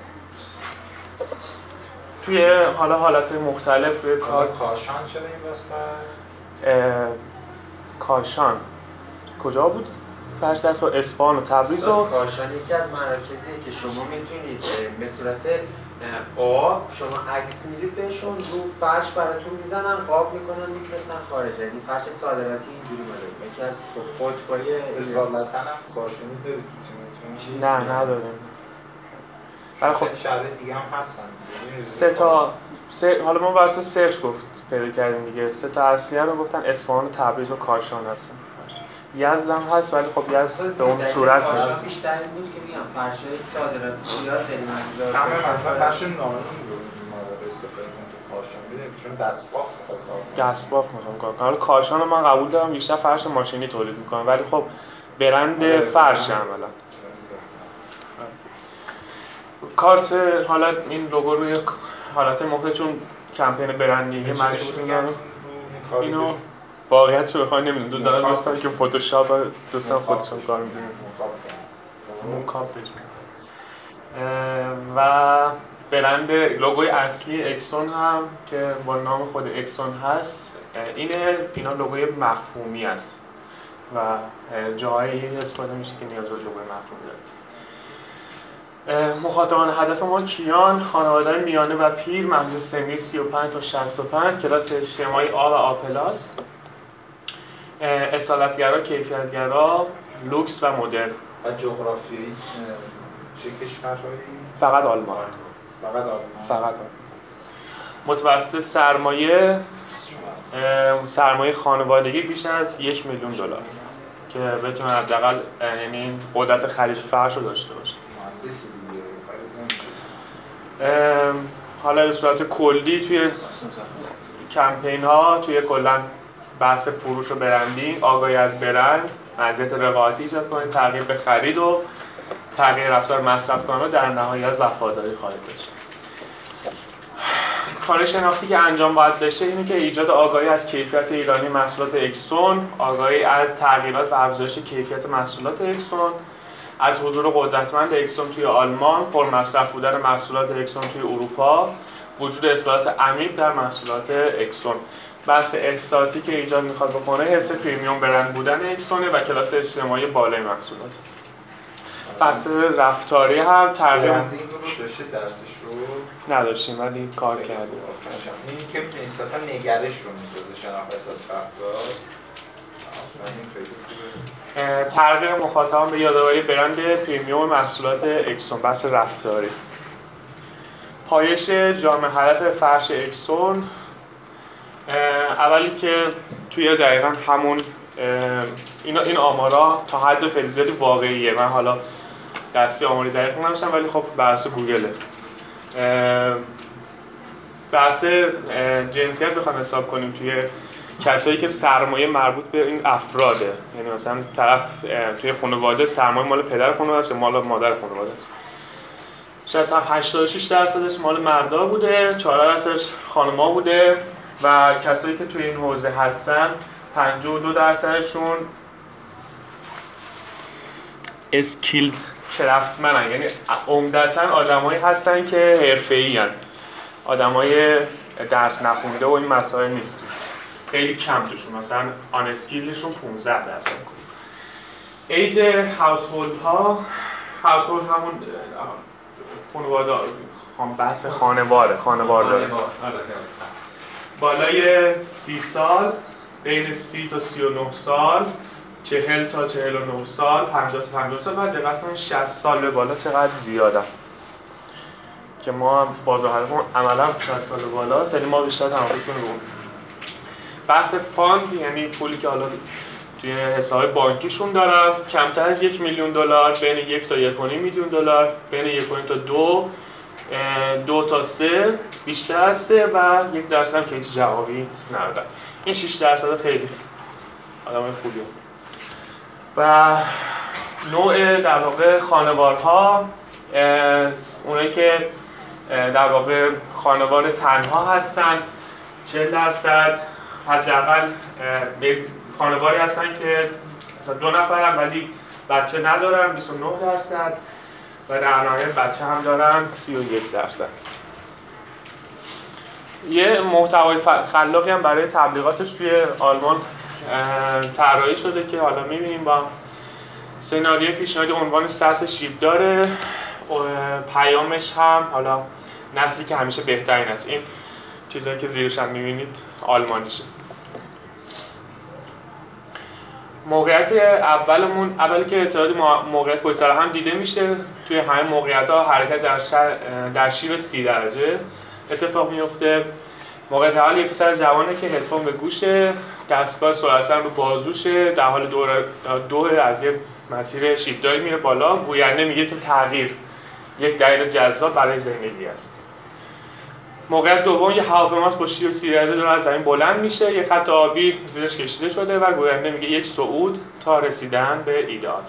توی حالا حالتهای مختلف روی کار کاشان چرا این واسه؟ کاشان کجا بود؟ فرش دست با اصفهان و تبریز و کاشان یکی از مراکزیه که شما میتونید به صورت قاب شما عکس میدید بهشون، رو فرش براتون میزنن، قاب میکنن میفرستن خارج. یعنی فرش صادراتی اینجوری ماله. یکی از قطبای اصالتا هم کاشانی دارید تو تیمتون؟ نه نداریم. ولی خب شهرهای دیگه هم هستن. سه تا سه حالا ما واسه سرچ گفت پیدا کردیم دیگه. سه تا اصلی رو گفتن اصفهان و تبریز و کاشان هستن. یزد هم هست ولی خب یزد به اون صورت نیست. بیشتر این بود که میگم فرشای صادراتی زیاد خیلی مقدار همه مثلا فرش نارنجی رو اینجوری استفاده کنیم تو کاشان میدیم چون دستباف میخواد کار کنه. دستباف میخوام کار کنم. حالا کاشان رو من قبول دارم بیشتر فرش ماشینی تولید میکنم ولی خب برند فرش عملا. کارت حالا این لوگو روی حالت مختلف چون کمپین برندینگ مجبور میگم اینو واقعیت رو بخوام نمیدونم. دو دارم دوستان که فتوشاپ دوستان فتوشاپ کار میکنن موکاپ بهش و برند لوگوی اصلی اکسون هم که با نام خود اکسون هست اینه. اینا لوگوی مفهومی است و جاهایی استفاده میشه که نیاز به لوگوی مفهومی داره. مخاطبان هدف ما کیان؟ خانواده‌های میانه و پیر، مجموع سنی سی و پنج تا شصت و پنج، کلاس اجتماعی آ و آ پلاس، اصالتگرا، کیفیتگرا، لوکس و مدرن. و جغرافیایی چه کشورهایی؟ فقط آلمان. فقط آلمان. فقط آلمان. متوسط سرمایه سرمایه خانوادگی بیش از یک میلیون دلار که بتونه حداقل یعنی قدرت خرید فرش رو داشته باشه. مهندسی دیگه حالا به صورت کلی توی کمپین ها توی کلا بحث فروش و برندینگ، آگاهی از برند، مزیت رقابتی ایجاد کنید، تغییر به خرید و تغییر رفتار مصرف کننده، در نهایت وفاداری خواهید داشت. کار شناختی که انجام باید بشه اینه که ایجاد آگاهی از کیفیت ایرانی محصولات اکسون، آگاهی از تغییرات و افزایش کیفیت محصولات اکسون، از حضور قدرتمند اکسون توی آلمان، پرمصرف بودن محصولات اکسون توی اروپا، وجود اصلاحات عمیق در محصولات اکسون. بحث احساسی که ایجاد میخواد بکنه حس پریمیوم برند بودن اکسونه و کلاس اجتماعی بالای محصولات. بحث رفتاری هم ترجمه برندینگ رو داشته درسش رو نداشتیم ولی کار کردیم. این که نسبتا نگرش رو میسازه شناخت احساس رفتار. ترغیب مخاطبان به یادآوری برند پریمیوم محصولات اکسون. بحث رفتاری. پایش جامع هدف فرش اکسون. اولی که توی دقیقاً همون این این آمارا تا حد خیلی زیادی واقعیه. من حالا دستی آماری دقیق نداشتم ولی خب بحث گوگله. بحث جنسیت بخوام حساب کنیم توی کسایی که سرمایه مربوط به این افراده، یعنی مثلا طرف توی خانواده سرمایه مال پدر خانواده است یا مال مادر خانواده است. هشتاد و شش درصدش مال مردا بوده، چهار درصدش خانم‌ها بوده و کسایی که توی این حوزه هستن پنجاه و دو درصدشون اسکیلد کرافتمنن، یعنی عمدتاً آدمایی هستن که حرفه‌ای ان، آدمای درس نخونده و این مسائل نیست توش، خیلی کم توشون، مثلا آن اسکیلشون پانزده درصد. ایج هاوسهولد ها، هاوسهولد همون خانواده، هم بحث خانواره، خانوار داره، بالای سی سال، بین سی تا سی و نه سال، چهل تا چهل و نه سال، پنجاه تا پنجاه سال و دقت کنید شصت سال به بالا چقدر زیاده که ما بازار هدفمون عملا شصت سال بالا، یعنی ما بیشتر تمرکز کنیم رو بحث فاند، یعنی پولی که حالا توی حساب بانکیشون دارن، کمتر از یک میلیون دلار، بین یک تا یک و نیم میلیون دلار، بین یک و نیم تا دو، دو تا سه، بیشتر از سه و یک درصد هم که هیچ جوابی ندادن. این شش درصد خیلی آدمای خوبیه. و نوع در واقع خانوارها، اونایی که در واقع خانوار تنها هستن چهل درصد، حداقل خانواری هستن که دو نفرن ولی بچه ندارن بیست و نه درصد و در نهایت بچه هم دارن سی و یک درصد. یه محتوای خلاقی هم برای تبلیغاتش توی آلمان طراحی شده که حالا می‌بینیم با سناریوی پیشنهادی عنوان سطح شیب داره، پیامش هم حالا نسلی که همیشه بهترین است. این چیزایی که زیرش هم می‌بینید آلمانیشه. موقعیت اولمون، اولی که اعتراض موقعیت پشت سر هم دیده میشه، توی همه موقعیت‌ها حرکت در شر... در شیب سی درجه اتفاق میفته. موقعیت اول یه پسر جوانه که هدفون به گوشه، دستگاه سرعت رو بازوشه، در حال دور دو از یه مسیر شیبداری میره بالا. گوینده میگه که تغییر یک دلیل جذاب برای زندگی است. موقعیت دوم یه هواپیماست با شیب سی درجه داره از زمین بلند میشه، یه خط آبی زیرش کشیده شده و گوینده میگه یک صعود تا رسیدن به ایدئال.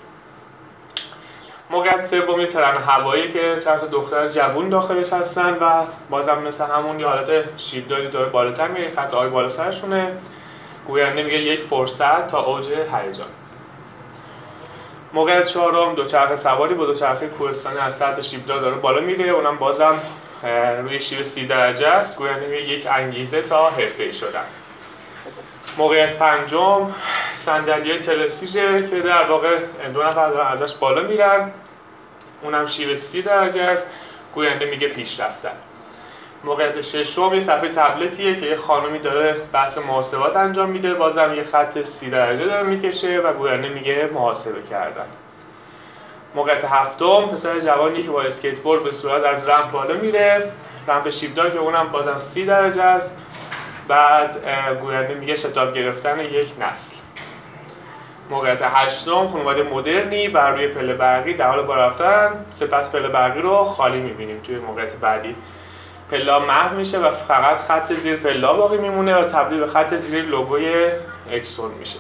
موقعیت سوم یه ترن هوایی که چند تا دختر جوون داخلش هستن و بازم مثل همون یه حالت شیبداری داره بالاتر میره، خط آبی بالا سرشونه، گوینده میگه یک فرصت تا اوج هیجان. موقعیت چهارم دوچرخه سواری با دوچرخه کوهستانی از سطح شیبدار داره بالا میره، اونم بازم روی شیب سی درجه است، گوینده میگه یک انگیزه تا حرفه‌ای شدن. موقعیت پنجم صندلی تلسیجه که در واقع دو نفر دارن ازش بالا میرن، اونم شیب سی درجه است. گوینده میگه پیش رفتن. موقعیت ششم یه صفحه تبلتیه که یه خانومی داره بحث محاسبات انجام میده، بازم یه خط سی درجه داره میکشه و گوینده میگه محاسبه کردن. موقعیت هفتم پسر جوانی که با اسکیتبورد به صورت از رمپ بالا میره، رمپ شیبدار که اونم بازم سی درجه است. بعد گوینده میگه شتاب گرفتن یک نسل. موقعیت هشتم خانواده مدرنی بر روی پله برقی در حال بالا رفتن، سپس پله برقی رو خالی میبینیم. توی موقعیت بعدی پلا محو میشه و فقط خط زیر پلا باقی میمونه و تبدیل به خط زیر لوگوی اکسون میشه.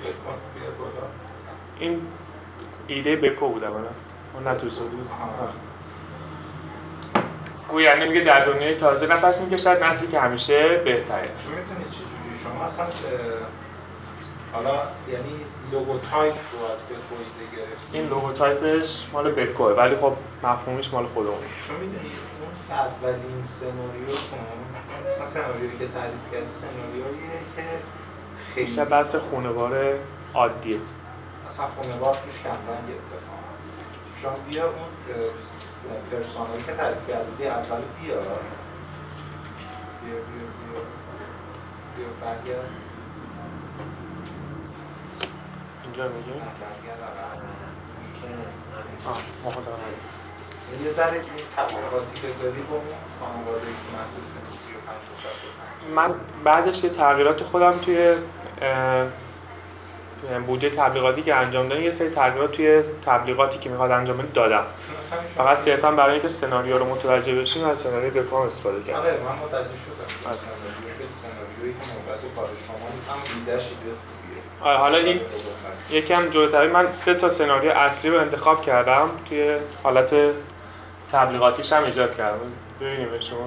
این ایده بکو بوده من اون نتوسو بود. گوینده میگه در دنیای تازه نفس میکشد، نسلی که همیشه بهتره. شما میتونید چجوری شما اصلا حالا یعنی لوگو تایپ رو از بکویده گرفتید؟ این لوگو تایپش مال بکوه ولی خب مفهومش مال خودمونه. شما میدونید اون اولین سناریوتون مثلا سناریویی که تعریف کردی سناریوییه که خیلی میشه بحث خانوار عادیه. مثلا خانوار توش کمرنگ اتفاقا شما بیا اون پرسونالی که تعریف کردی اول بیا بیا بیا بیا بیا برگرد اینجا میگه؟ برگرد آه مخاطبه یه ذره این تغییراتی که داری با اون خانواده که من توی سن سی و پنج تا شصت و پنج من بعدش یه تغییرات خودم توی بودجه تبلیغاتی که انجام دادم، یه سری تغییرات توی تبلیغاتی که میخواد انجام بده دادم. فقط صرفا برای اینکه سناریو رو متوجه بشیم از سناریوی بکام استفاده کردم. آره من متوجه شدم. از سناریویی سناریویی که موقع کار شما نیست هم ایده‌اش ایده خوبیه. آره حالا این یکم جلوتر من سه تا سناریو اصلی رو انتخاب کردم توی حالت تبلیغاتیش هم ایجاد کردم. ببینیم شما.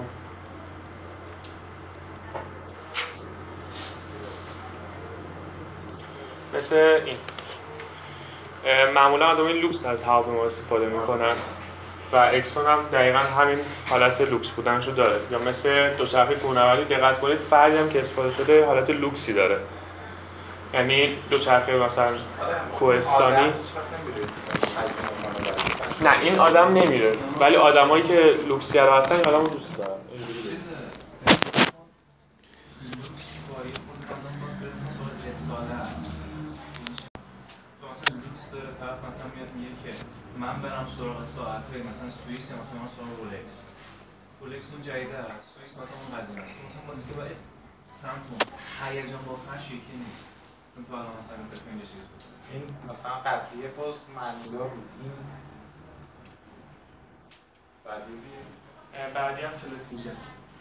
مثل این معمولا آدمای لوکس از هواپیما استفاده میکنن و اکسون هم دقیقا همین حالت لوکس بودنشو داره. یا مثل دوچرخه کوهنوردی دقت کنید فردی هم که استفاده شده حالت لوکسی داره. یعنی دوچرخه مثلا کوهستانی نه این آدم نمیره ولی آدمایی که لوکسی رو هستن این آدمو دوست دارن. طرف مثلا میاد میگه که من برم سراغ ساعت‌های مثلا سوئیس یا مثلا سراغ رولکس. رولکس اون جدیده است، سوئیس مثلا اون قدیمی است. اون واسه که باعث سمتون هیجان واقعا یکی نیست. اون تو الان مثلا بتونید اینجا چیز بکنید. این مثلا قبلیه باز منظور بود. این بعدی بعدی هم تلسیجنس.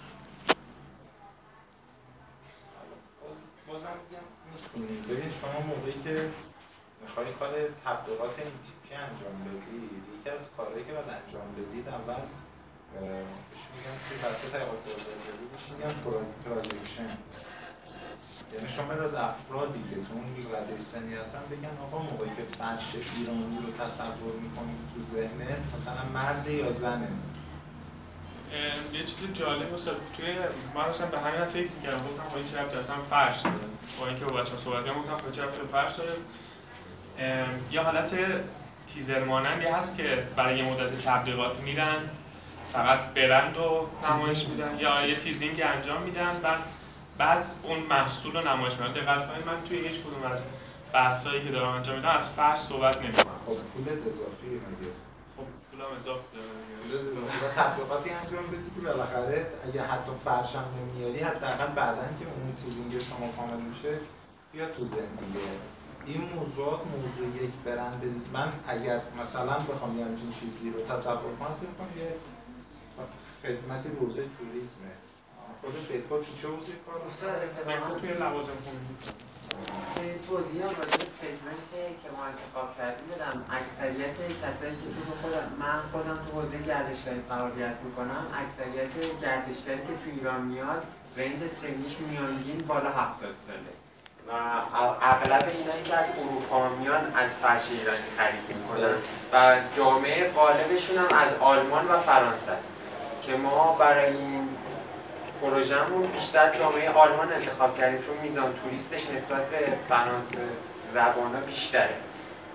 باز بازم میگم میتونید. ببین شما موقعی که میخوایی کار تبلیغات این تیپی انجام بدید، یکی از کارهایی که باید انجام بدید اول بهش میگن توی بحث تحقیقات بازاریابی بهش میگن پراجکشن. یعنی شما از افرادی که تو اون رده سنی هستن بگن آقا موقعی که فرش ایرانی رو تصور میکنید تو ذهنت مثلا مرد یا زنه. یه چیز جالب مثلا توی من اصلا به همین فکر می‌کردم گفتم خب این چه ربطی اصلا فرش داره. با اینکه با بچه‌ها صحبت کردم گفتم خب چه ربطی فرش داره. یه حالت تیزر مانندی هست که برای یه مدت تبلیغات میرن فقط برند رو نمایش میدن یا یه تیزینگ انجام میدن بعد بعد اون محصول رو نمایش میدن. دقت کنید من توی هیچ کدوم از بحثایی که دارم انجام میدم از فرش صحبت نمی‌کنم. خب پول اضافی مگه؟ خب پولم اضافه داره. پول اضافی و تبلیغاتی انجام بدی که بالاخره اگه حتی فرش هم نمیاری حداقل بعداً که اون تیزینگ شما کامل میشه بیا تو زندگی. این موضوعات موضوع یک برند من اگر مثلا بخوام یه همچین چیزی رو تصور کنم فکر کنم یه خدمتی به حوزه توریسمه. خود بکو تو چه حوزه کار من توی لوازم خونگی توضیح هم راجع به سگمنتی که ما انتخاب کردیم بدم. اکثریت کسایی که چون خودم من خودم تو حوزه گردشگری فعالیت میکنم اکثریت گردشگری که تو ایران میاد رنج سنیش میانگین بالا هفتاد ساله و اغلب اینایی که از اروپا میان از فرش ایرانی خرید میکنن و جامعه غالبشون هم از آلمان و فرانسه است که ما برای این پروژه‌مون بیشتر جامعه آلمان انتخاب کردیم چون میزان توریستش نسبت به فرانسه زبان‌ها بیشتره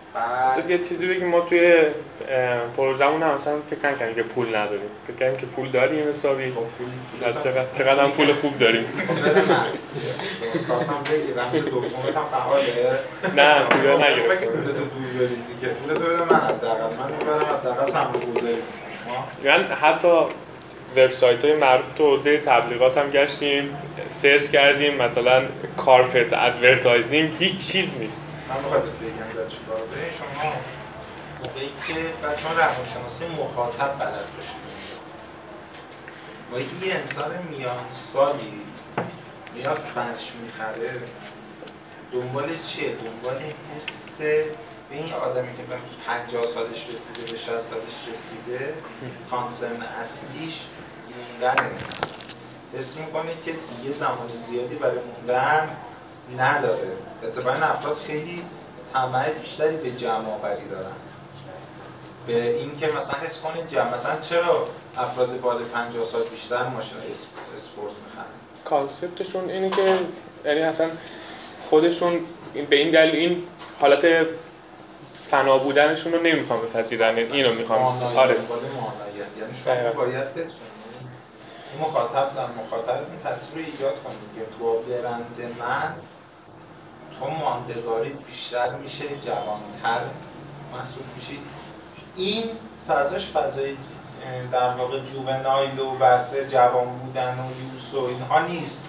بعد یه چیزی بگیم ما توی پروژه‌مون هم اصلا فکر نکنیم که پول نداریم. فکر کنیم که پول داریم حسابی. خب پول چقدر چقدر هم پول خوب داریم. خب بده من. کارتم بگیرم چه دومت هم فعاله. نه پول نگیرم. فکر پولت دور بریزی که پولت بده من حداقل من میبرم حداقل سرمایه‌گذاری. من حتی وبسایت‌های معروف تو حوزه تبلیغات هم گشتیم، سرچ کردیم مثلا کارپت ادورتایزینگ هیچ چیز نیست. من میخوام بهت بگم در چیکار کنید. شما موقعی که بچه‌ها روانشناسی مخاطب بلد باشید. ما یه انسان میان سالی میاد فرش میخره دنبال چیه؟ دنبال حس به این آدمی که به پنجاه سالش رسیده به شصت سالش رسیده کانسرن اصلیش موندنه. حس میکنه که دیگه زمان زیادی برای موندن نداره. اتفاقا این افراد خیلی طمع بیشتری به جمع آوری دارن، به اینکه مثلا حس کنه جمع. مثلا چرا افراد بالای پنجاه سال بیشتر ماشین اسپورت میخرن؟ کانسپتشون اینه که یعنی اصلا خودشون به این دلیل این حالت فنا بودنشون رو نمیخوام بپذیرن، اینو میخوام. آره مانایت یعنی شما باید بتونید مخاطب در مخاطبتون تصویر ایجاد کنید که با برند من تو ماندگاریت بیشتر میشه، جوانتر محسوب میشید. این فضاش فضای در واقع جوونایل و بحث جوان بودن و یوس و اینها نیست.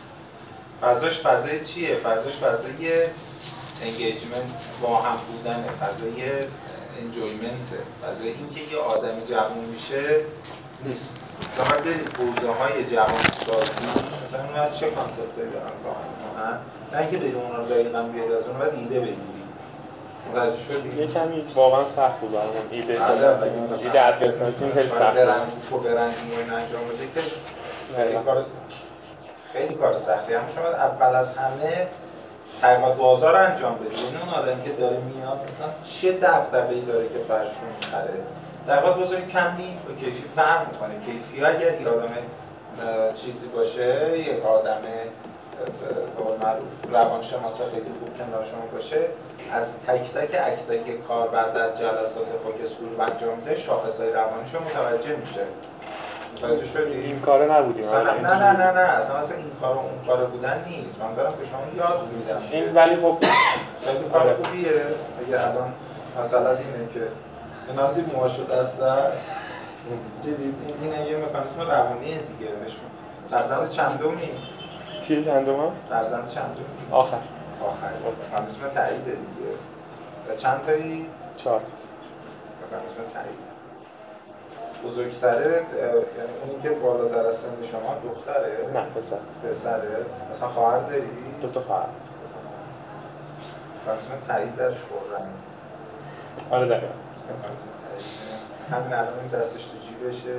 فضاش فضای چیه؟ فضاش فضای انگیجمنت با هم بودنه، فضای انجویمنته، فضای اینکه یه آدمی جوان میشه نیست. شما برید حوزه های جوان سازی مثلا اونها چه کانسپتایی دارن کار میکنن، نه اینکه برید اونها رو دقیقاً بیارید از اونها باید ایده بگیرید. متوجه شدید؟ یه کمی واقعا سخت بود برام ایده ایده ادورتایزینگ خیلی سخت بود. برند برندینگ رو انجام بده که خیلی کار خیلی کار سختی. اما شما اول از همه تحقیقات بازار انجام بدید. یعنی اون آدمی که داره میاد مثلا چه دغدغه‌ای داره که فرش رو می‌خره. تحقیقات بازار کمی با کیفی فرق می‌کنه. کیفی اگر یه آدم چیزی باشه، یک آدم به قول معروف روانشناس خیلی خوب کنار شما باشه، از تک تک اکتای کاربر در جلسات فوکس گروپ انجام میده، شاخص‌های روانیش رو متوجه میشه. متوجه شدی؟ این کاره نبودیم. نه نه نه نه نه اصلا اصلا این کار اون کار بودن نیست. من دارم به شما یاد میدم. این ولی خب خیلی کار خوبیه. اگه الان مثلا اینه که اینا دید موهاشو دست در دیدید این اینه یه مکانیزم روانیه دیگه. نشون فرزند چندمی؟ چیه چندم؟ فرزند چندمی؟ آخر. آخر. مکانیزم تایید دیگه. و چند تایی؟ چهار تا. مکانیزم تایید. بزرگتره یعنی اونی که بالاتر از سن شما دختره؟ نه پسر. پسره؟ مثلا خواهر داری؟ دو تا خواهر. مکانیزم تایید درش برن. آره دقیقاً. همین الان این دستش تو جیبشه.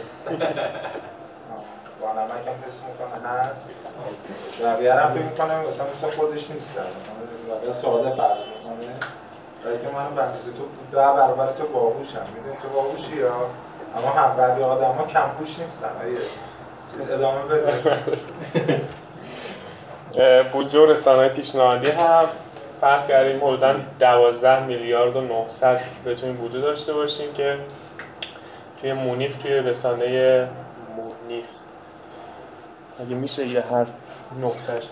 با نمک هم حس میکنه هست. بقیه هم فکر میکنه مثلا مثلا خودش نیستن. مثلا بقیه ساده فرق میکنه. ولی که من بندازی تو دو برابر تو باهوشم. میدونی تو باهوشی یا اما هم بقیه آدم ها کمپوش نیستن. ادامه بده. بودجه و رسانه‌های پیشنهادی هم فرض کردیم حدوداً دوازده میلیارد و نهصد بتونیم بودجه داشته باشیم که توی مونیخ توی رسانه مونیخ اگه میشه یه حرف نقطه‌اش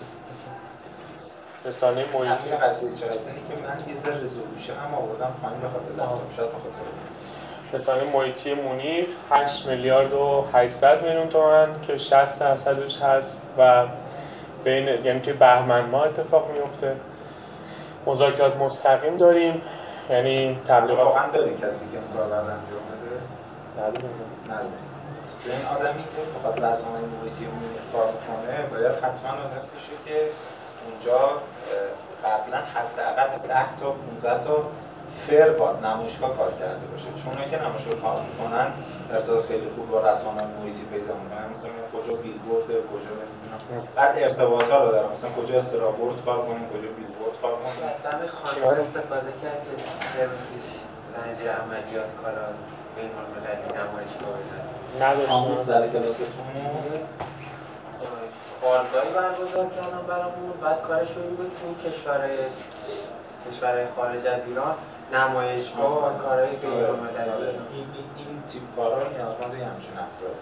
رسانه محیطی همین قضیه چه قضیه که من یه ذره رزولوشن هم آوردم پایین به خاطر لپتاپ شاید به خاطر رسانه محیطی مونیخ هشت میلیارد و هشتصد میلیون تومان که شصت درصدش هست و بین یعنی توی بهمن ماه اتفاق میفته. مذاکرات مستقیم داریم یعنی تبلیغات واقعا داری کسی که این کار رو انجام بده؟ نداریم. نداریم. این آدمی که بخواد رسانه محیطی مونیخ کار کنه باید حتما آدم بشه که اونجا قبلا حداقل ده تا پانزده تا فر با نمایشگاه کار کرده باشه. چون اونایی که نمایشگاه کار میکنن ارتباط خیلی خوب با رسانه محیطی پیدا میکنن. مثلا کجا بیلبورد، کجا نمیدونم بعد ارتباطا رو دارن، مثلا کجا استرابورد کار کنن، کجا بیلبورد کار کنن. اصلا به خانوار استفاده کرد که ترمیش زنجیره عملیات کارا بین المللی نمایشگاه نداشتن. همون سر کلاستون بارگاهی برگزار کردن برامون. بعد کارش رو بود تو کشورهای کشورهای خارج از ایران نمایشگاه کارهای غیرمدنی این این تیپ کارا نیازمند یه همچین افراد.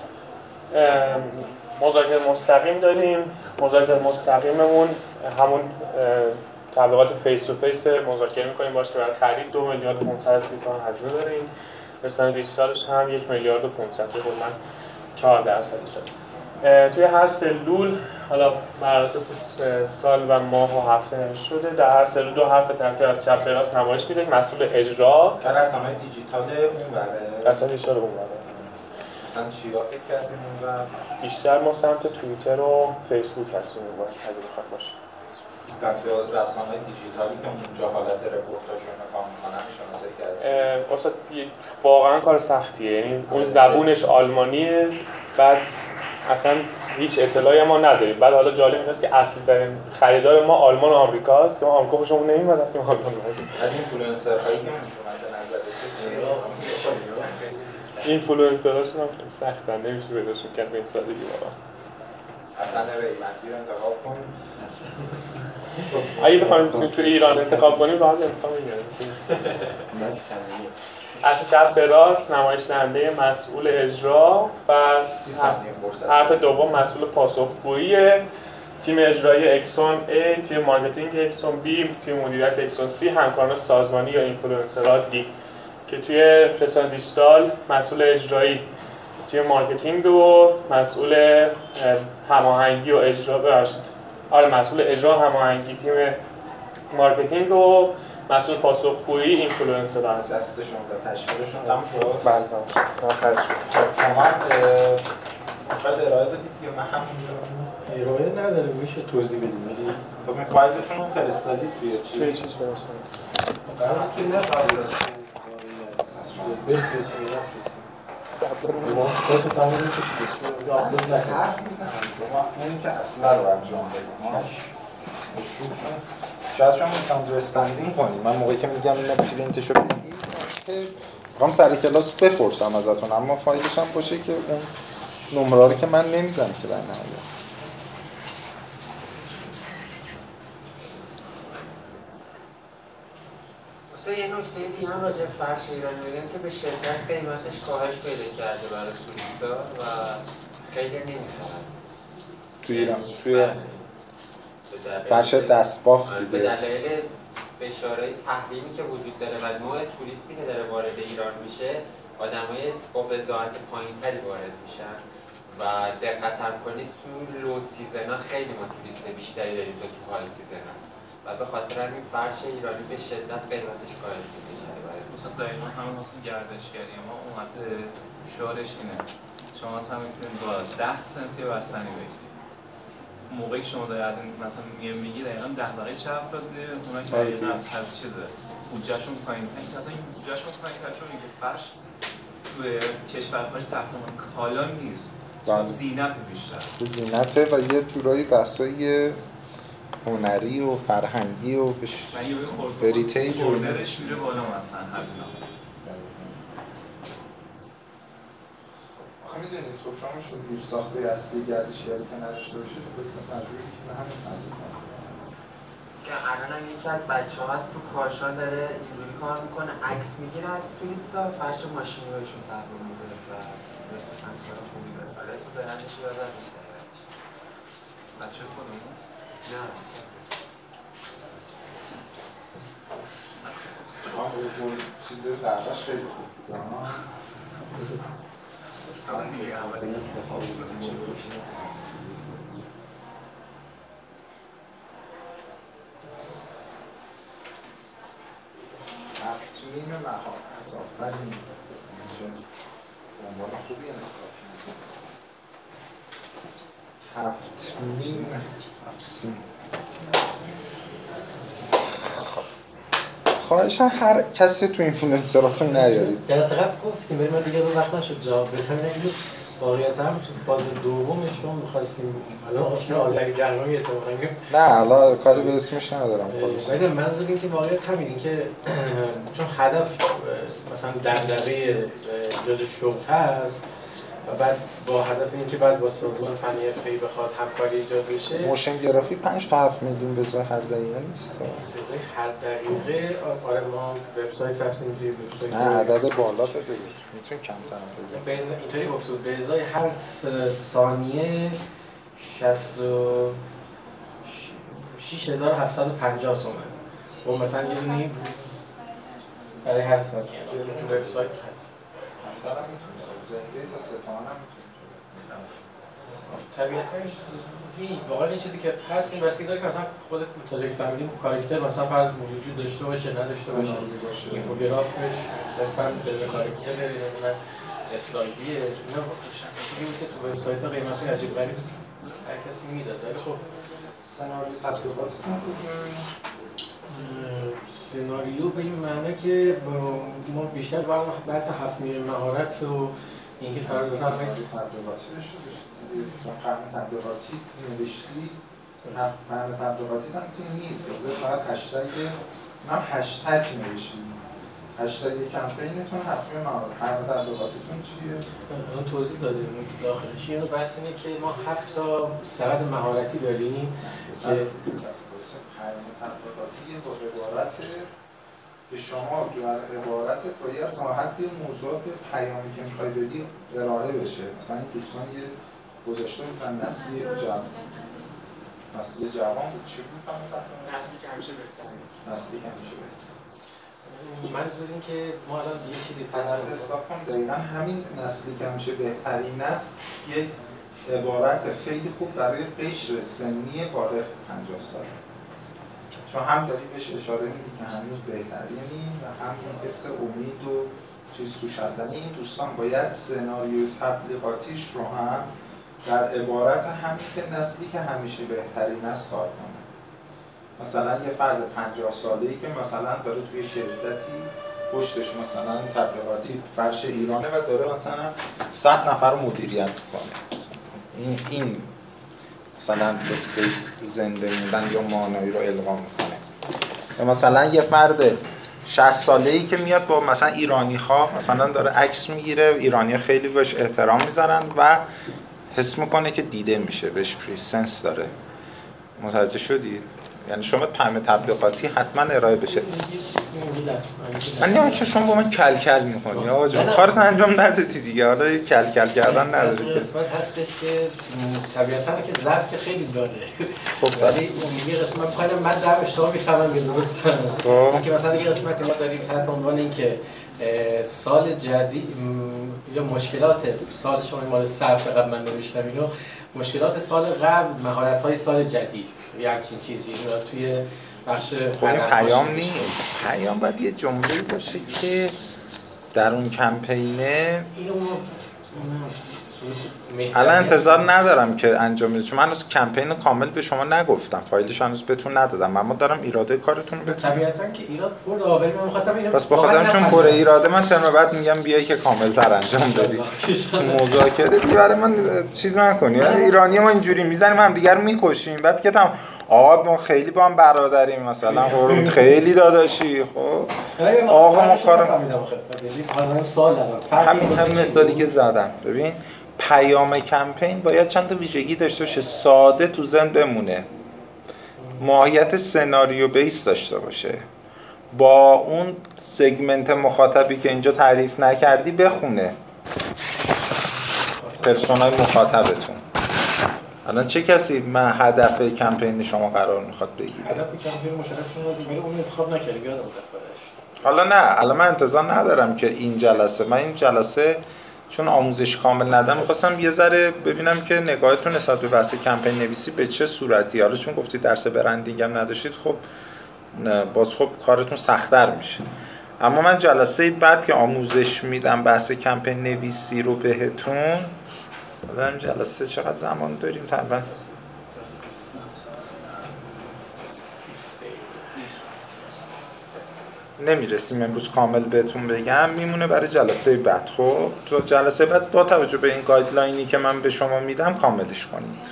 مذاکره مستقیم داریم. مذاکره مستقیممون همون تبلیغات فیس تو فیس مذاکره می‌کنیم باشه که برای خرید دو میلیارد و پانصد سی تومان هزینه داریم. رسانه دیجیتالش هم یک میلیارد و پانصد کلاً چهار درصدش هست. توی هر سلول حالا بر اساس سال و ماه و هفته شده در هر سلول دو حرف ترتیب از چپ به راست نمایش میده. مسئول اجرا در رسانه‌های دیجیتال اونوره. رسانه دیجیتال اونوره. مثلا چیا فکر کردیم اونور؟ بیشتر ما سمت توییتر و فیسبوک هستیم اونور اگه بخواد باشه. در رسانه‌های دیجیتالی که اونجا حالت رپورتاژ رو نگاه می‌کنن شناسایی کردیم. استاد واقعا کار سختیه. یعنی اون زبونش آلمانیه، بعد اصلا هیچ اطلاعی ما نداریم. بعد حالا جالب اینه که اصلی ترین خریدار ما آلمان و آمریکاست که ما آمریکا خوشمون نمیاد رفتیم آلمان هست. از اینفلوئنسرهایی که مد نظرته اینفلوئنسراشون هم خیلی سختن، نمیشه پیداشون کرد به این سادگی واقعا. حسن ریوندی رو انتخاب کن. اگه بخوایم تو ایران انتخاب کنیم راحت انتخاب می‌کنیم. از چپ به راست نمایش دهنده مسئول اجرا و حرف دوم مسئول پاسخگویی، تیم اجرایی اکسون A، تیم مارکتینگ اکسون B، تیم مدیریت اکسون C، همکاران سازمانی یا اینفلوئنسرها D که توی رسانه دیجیتال مسئول اجرایی تیم مارکتینگ و مسئول هماهنگی و اجرا باشید. آره مسئول اجرا هماهنگی تیم مارکتینگ و مسئول پاسخگویی اینفلوئنسرها هست. دستشون به تشکیلشون تموم شد. بله تموم شد. شما بعد ارائه بدید یا من همون ارائه نداره میشه توضیح بدیم ولی خب این فایلتون رو فرستادید توی چی؟ توی چیز فرستادید. قرار که نه فایل حرف میزنم شما اونی که اصلا رو انجام بدیم شاید شما مثلا درستندین کنیم. من موقعی که میگم اینو پرینتشو بگید میخوام سر کلاس بپرسم ازتون، اما فایلش هم باشه که اون نمره رو که من نمیدم که در نهایت. یه نکته دیگه هم راجع به فرش ایرانی میگن که به شدت قیمتش کاهش پیدا کرده برای توریستا و خیلی نمیخرن تو ایران توی فرش دستبافت دیگه به دلایل فشارهای تحریمی که وجود داره و نوع توریستی که داره وارد ایران میشه، آدمای با وضاحت پایینتری وارد میشن و دقت هم کنید تو لو سیزنا خیلی ما توریست بیشتری داریم تا تو های سیزنا و به خاطر همین فرش ایرانی به شدت قیمتش کاهش پیدا کرده. مثلا دقیقاً همون مثلا گردشگری ما اومده شعارش اینه شما مثلا میتونید با ده سنتی بستنی بگیرید. موقعی شما داری از این مثلا میگی دقیقاً ده دقیقه چه افرادی اونا که دقیقاً هر چیزه بودجهشون پایین‌تره که اصلا این بودجهشون پایین‌تره چون میگه فرش توی کشورهای تقریباً کالا نیست، زینت بیشتر زینته و یه جورایی بحثای هنری و فرهنگی و بش... هریتیج و خوردرش میره بالا مثلا هزینه. آخه میدونید خب شما شد زیر ساخته اصلی گردشگری که نداشته باشید بکنید مجبوری که به همین نزدیک کنید. که الان هم یکی از بچه‌ها هست تو کاشان داره اینجوری کار میکنه، عکس میگیره از توریستا، فرش ماشینی بهشون تحویل میده و مثل فنکار خوبی داره. حالا اسم برندش یادم نیست دقیقاً. بچه خودمون؟ نه. آه اون چیز درمش خیلی خوب بود اما سان دیگه اولی هفت میم مهارت آفرین چه عنوان خوبی انتخاب هفت میم افسین. خواهشاً هر کسی تو اینفلوئنسراتون نیارید. جلسه قبل گفتیم بریم دیگه رو وقت نشد جواب بدم. واقعیت هم تو فاز دومش رو می‌خواستیم الان آشنا آذری جهرمی اتفاقا نه حالا کاری به اسمش ندارم خالص. ولی منظور این که واقعیت همینه که چون هدف مثلا دغدغه جز شغل هست و بعد با هدف اینکه بعد با سازمان فنی حرفه‌ای بخواد همکاری ایجاد بشه. موشن گرافی پنج تا هفت میلیون به ازای هر دقیقه نیست. به ازای هر دقیقه آره ما وبسایت رفتیم توی وبسایت. نه عدد بالا بده میتونی کمتر هم بده. اینطوری گفته بود به ازای هر ثانیه شصت و شش هزار و هفتصد و پنجاه تومان. و مثلا یه دونه برای هر ثانیه تو وبسایت هست. کمتر هم میتونی زنده تا سه تومن هم میتونی. طبیعتاً این واقعا این چیزی که هست این بستگی داره که مثلا خودت متوجه فهمیدیم کاراکتر مثلا فرض وجود داشته باشه نداشته باشه اینفوگرافش صرفاً به کاراکتر نمیدونم اسلایدیه اینا چیزی بود که تو وبسایت‌ها قیمت‌های عجیب غریب هر کسی میداد ولی خب سناریو تطبیقاتتون سناریو به این معنی که ما بیشتر با بحث هفت میلیون مهارت و اینکه فرض بزنم تبلیغاتی داشته باشید چون قبل تبلیغاتی نوشتی قبل تبلیغاتی هم تیم نیست فقط هشتگ هم هشتگ نوشتیم هشتگ کمپینتون هفت میلیون مهارت قبل تبلیغاتیتون چیه؟ اون توضیح دادیم داخلش اینو بحث اینه که ما هفت تا سند مهارتی داریم که پیام تبلیغاتی با عبارت که شما در عبارتت باید تا حدی موضوع به پیامی که میخوای بدی ارائه بشه. مثلا این دوستان یه گذاشته بودن نسلی جوان نسلی جوان بود چی بود؟ نسلی که همیشه بهتر نیست نسلی که همیشه بهتر منظور این که ما الان یه چیزی تنظیم استاب کن دقیقا همین نسلی که همیشه بهترین است یک عبارت خیلی خوب برای قشر سنی بالغ پنجاه سال چون هم داری بهش اشاره میدی که هنوز بهترینی و هم این حس امید و چیز توش هستن. این دوستان باید سناریوی تبلیغاتیش رو هم در عبارت همین که نسلی که همیشه بهترین است کار کنه. مثلا یه فرد پنجاه ساله‌ای که مثلا داره توی شرکتی پشتش مثلا تبلیغاتی فرش ایرانه و داره مثلا صد نفر رو مدیریت میکنه. این این مثلا قصه زنده موندن یا مانایی رو القا میکنه. یا مثلا یه فرد شصت ساله‌ای که میاد با مثلا ایرانی ها مثلا داره عکس میگیره، ایرانی خیلی بهش احترام میذارن و حس میکنه که دیده میشه، بهش پریسنس داره. متوجه شدید؟ یعنی شما پیام تبلیغاتی حتما ارائه بشه. من نمیدونم چون شما با من کل کل میکنی آقا جون، کارت انجام ندادی دیگه، حالا کل کل کردن نداری که. قسمت هستش که طبیعتاً که ظرف که خیلی داره. خب ولی اون یه قسمت می‌خوام من در اشتباه می‌فهمم که درسته. اینکه مثلا یه قسمتی ما داریم تحت عنوان اینکه سال جدید یا مشکلات سال شما مال صرف قبل من نوشتم اینو مشکلات سال قبل مهارت‌های سال جدید یا همچین چیزی اینا توی بخش پیام نیست. پیام باید یه جمله‌ای باشه که در اون کمپینه الان انتظار ندارم که انجام بدید چون من هنوز کمپین کامل به شما نگفتم، فایلش هنوز بهتون ندادم، اما دارم ایراده کارتون رو بهتون. طبیعتاً که ایراد برده ولی من می‌خواستم اینو بس بخاطر چون پر ایراده من ترم بعد میگم بیای که کامل‌تر انجام بدی. تو مذاکره دیگه برای من چیز نکنی. ایرانی ما اینجوری میزنیم هم دیگه رو میکشیم بعد که تام آقا ما خیلی با هم برادریم مثلا قربون خیلی داداشی. خب آقا ما کارو همین همین مثالی که زدم. ببین پیام کمپین باید چند تا ویژگی داشته باشه، ساده تو ذهن بمونه، ماهیت سناریو بیس داشته باشه، با اون سگمنت مخاطبی که اینجا تعریف نکردی بخونه، پرسونای مخاطبتون. الان چه کسی من هدف کمپین شما قرار میخواد بگیره؟ هدف کمپین مشخص کنید ولی اون انتخاب نکردیم یادم رفت. حالا نه الان من انتظار ندارم که این جلسه من این جلسه چون آموزش کامل ندم می‌خواستم یه ذره ببینم که نگاهتون نسبت به بحث کمپین نویسی به چه صورتی. حالا چون گفتید درس برندینگ هم نداشتید خب باز خب کارتون سخت‌تر میشه. اما من جلسه بعد که آموزش میدم بحث کمپین نویسی رو بهتون، حالا جلسه چقدر زمان داریم تقریبا نمیرسیم امروز کامل بهتون بگم، میمونه برای جلسه بعد. خب تو جلسه بعد با توجه به این گایدلاینی که من به شما میدم کاملش کنید.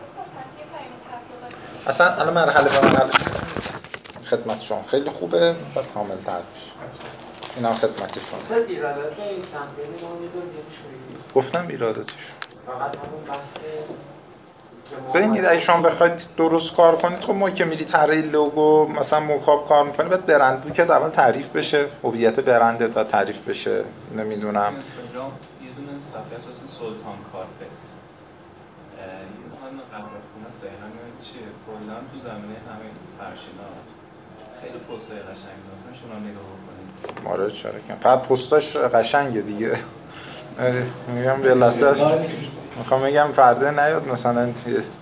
اصلا الان مرحله به مرحله خدمت شما خیلی خوبه و کامل تر بشه. اینا خدمتشون. مثلا ایرادات این کمپین ما میدونیم چی؟ گفتم ایراداتشون. فقط همون بحث ببینید اگه شما بخواید درست کار کنید، خب ما که میری طراحی لوگو مثلا موکاپ کار میکنید، باید برند بوکت اول تعریف بشه، هویت برندت باید تعریف بشه، نمیدونم اینستاگرام یه دونه صفحه اساس سلطان کارپس یه دونه قهوه‌خونه است، همین چیه کلا تو زمینه همین فرشیناست، خیلی پستای قشنگی هست، میشه اونم نگاه بکنید. آره چرا که فقط پستاش قشنگه دیگه. آره میگم به لحظه میخوام بگم فردا نیاد مثلا این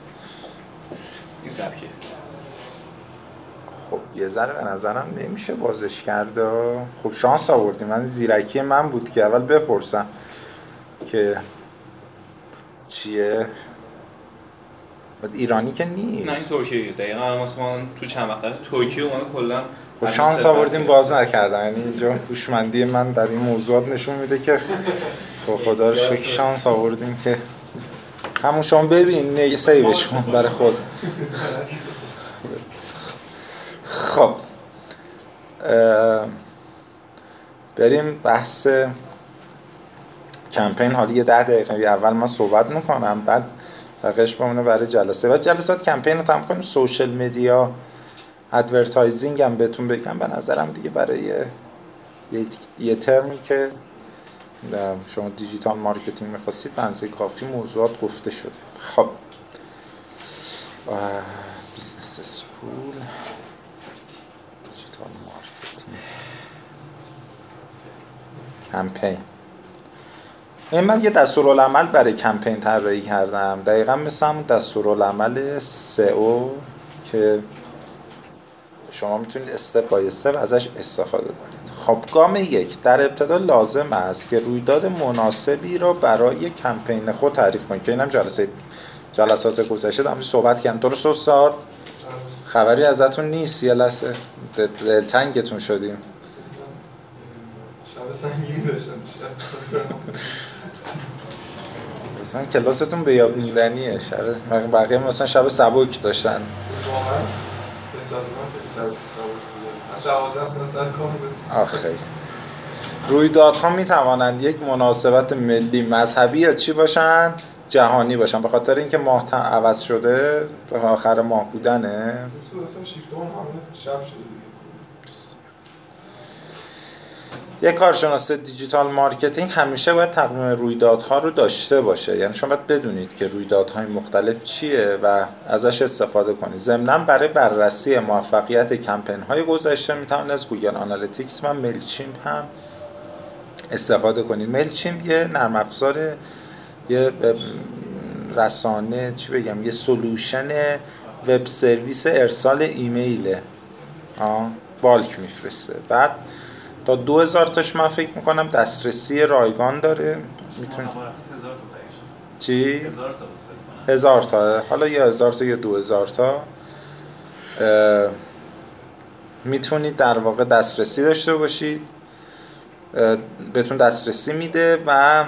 سبکه. خب یه ذره به نظرم نمیشه بازش کرد. خب شانس آوردیم، من زیرکی من بود که اول بپرسم که چیه. ایرانی که نیست. نه این ترکیه دقیقاً مثلا تو چند وقت ترکیه اومد کلا. خب شانس آوردیم باز نکردن، یعنی اینجا هوشمندی من در این موضوعات نشون میده که خب خدا رو شکر شانس آوردیم که همون شما ببین نه سیوش کن برای خود. خب بریم بحث کمپین. حالا یه ده دقیقه اول من صحبت میکنم، بعد بقیش بمونه برای جلسه و جلسات کمپین رو تمام کنیم. سوشل مدیا ادورتایزینگ هم بهتون بگم، به نظرم دیگه برای یه, یه ترمی که شما دیجیتال مارکتینگ میخواستید بنزه کافی موضوعات گفته شده. خب بیزنس اسکول دیجیتال مارکتینگ کمپین. من یه دستورالعمل برای کمپین طراحی کردم، دقیقاً مثل همون دستورالعمل سئو که شما میتونید استپ بای استپ ازش استفاده کنید. خب گام یک، در ابتدا لازم است که رویداد مناسبی را برای کمپین خود تعریف کنید که اینم جلسه جلسات گذشته دارم صحبت کردم. درست استاد؟ خبری ازتون نیست؟ یه لحظه دلتنگتون شدیم. شب سنگینی داشتم مثلا کلاستون به یاد موندنیه. شب بقیه مثلا شب سبک داشتن. واقعا نسبت من شب سبک دوازده سال سر کار بود. آخه رویدادها می توانند یک مناسبت ملی، مذهبی یا چی باشن؟ جهانی باشن. به خاطر اینکه ماه عوض شده، به آخر ماه بودنه. اصلا شیفت اون همه شب شده دیگه. یک کارشناس دیجیتال مارکتینگ همیشه باید تقویم رویدادها رو داشته باشه، یعنی شما باید بدونید که رویدادهای مختلف چیه و ازش استفاده کنید. ضمناً برای بررسی موفقیت کمپین‌های گذشته میتوانید از گوگل آنالیتیکس و میلچیمپ هم استفاده کنید. میلچیمپ یه نرم افزار، یه رسانه، چی بگم، یه سولوشن وب سرویس ارسال ایمیله. آه بالک میفرسته. بعد تا دو هزار تاش من فکر میکنم دسترسی رایگان داره. میتونی چی؟ هزار تا هزار تا، حالا یا هزار تا یا دو هزار تا میتونید در واقع دسترسی داشته باشید، بهتون دسترسی میده و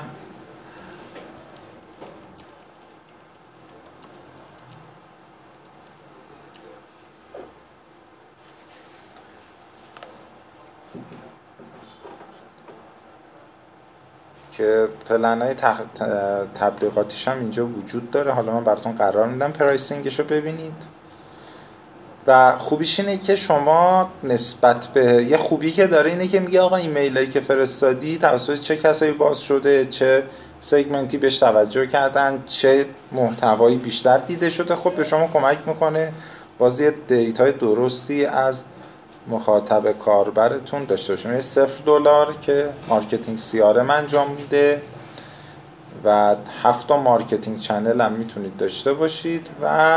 که پلن‌های تخ... تبلیغاتیش هم اینجا وجود داره. حالا من براتون قرار میدم پرایسینگش رو ببینید. و خوبیش اینه که شما نسبت به یه خوبی که داره اینه که میگه آقا ایمیلایی که فرستادی توسط چه کسایی باز شده، چه سگمنتی بهش توجه کردن، چه محتوایی بیشتر دیده شده. خب به شما کمک میکنه باز یه دیتای درستی از مخاطب کاربرتون داشته باشیم. صفر دلار که مارکتینگ سی آر ام انجام میده و هفت تا مارکتینگ چنل هم میتونید داشته باشید و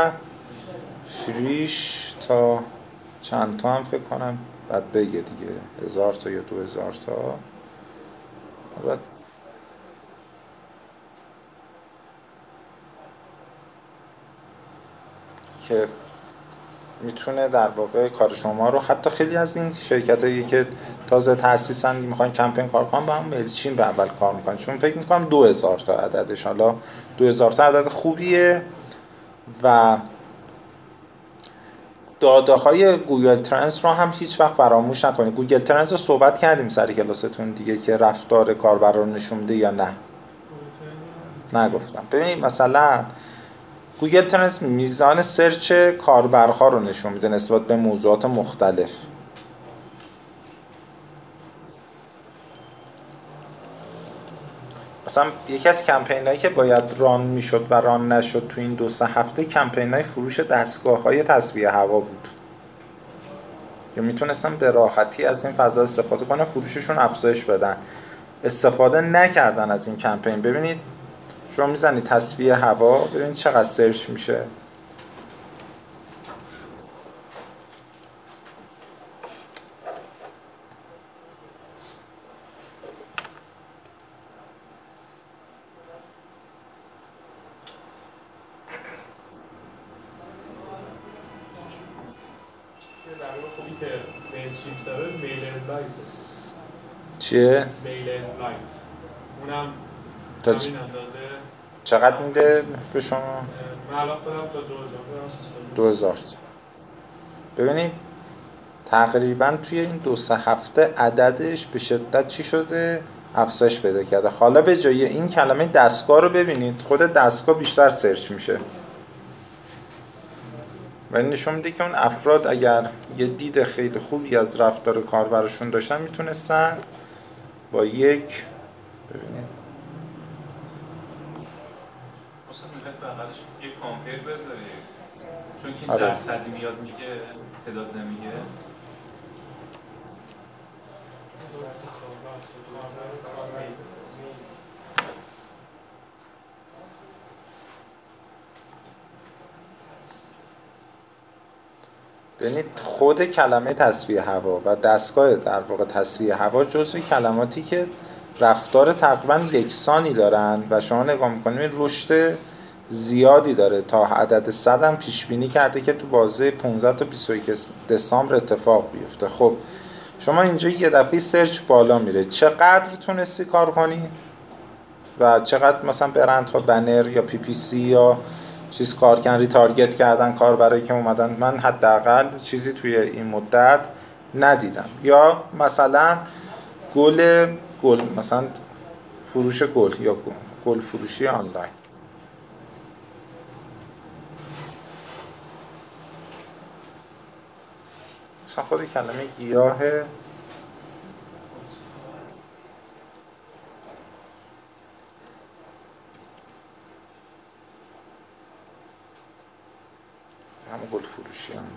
فریش تا چند تا هم فکر کنم بعد بگه دیگه، هزار تا یا دو هزار تا. بعد که میتونه در واقع کار شما رو، حتی خیلی از این شرکت هایی که تازه تأسیسن میخوان کمپین کار کنن با هم میلچین به اول کار میکنن، چون فکر میکنم دو هزار تا عددش. حالا دو هزار تا عدد خوبیه و داده های گوگل ترنس رو هم هیچ وقت فراموش نکنید. گوگل ترنس رو صحبت کردیم سر کلاستون دیگه که رفتار کاربر رو نشون میده یا نه؟ نگفتم. ببینید مثلا گوگل ترنس میزان سرچ کاربرها رو نشون میده نسبت به موضوعات مختلف. مثلا یکی از کمپینایی که باید ران میشد و ران نشد تو این دو سه هفته کمپینای فروش دستگاه‌های تصفیه هوا بود که میتونستن به راحتی از این فضا استفاده کنن، فروششون افزایش بدن. استفاده نکردن از این کمپین. ببینید شما میزنید تصفیه هوا، ببینید چقدر سرچ میشه. خوبی که میل چیپ داره میل لایت. چیه؟ میل لایت. اونم تا همین اندازه. چقدر میده به شما؟ من الان خودم تا دو هزار. ببینید تقریبا توی این دو سه هفته عددش به شدت چی شده؟ افزایش پیدا کرده. حالا به جای این کلمه دستگاه رو ببینید، خود دستگاه بیشتر سرچ میشه. و نشون میده که اون افراد اگر یه دید خیلی خوبی از رفتار کاربرشون داشتن میتونستن با یک ببینید اصلا میخواد بغلش یک کامپیر بذارید چون که آره. درصدی میاد میگه تعداد نمیگه. ببینید خود کلمه تصفیه هوا و دستگاه در واقع تصفیه هوا جزو کلماتی که رفتار تقریبا یکسانی دارن و شما نگاه میکنید رشد زیادی داره. تا عدد صد هم پیش بینی کرده که تو بازه پانزده تا بیست و یک دسامبر اتفاق بیفته. خب شما اینجا یه دفعه سرچ بالا میره، چقدر تونستی کار کنی و چقدر مثلا برندها بنر یا پی پی سی یا چیز کار کردن، ریتارگت کردن کار برای که اومدن. من حداقل چیزی توی این مدت ندیدم. یا مثلا گل گل مثلا فروش گل یا گل فروشی آنلاین. مثلا خود کلمه گیاه همه گل فروشی آنلاین.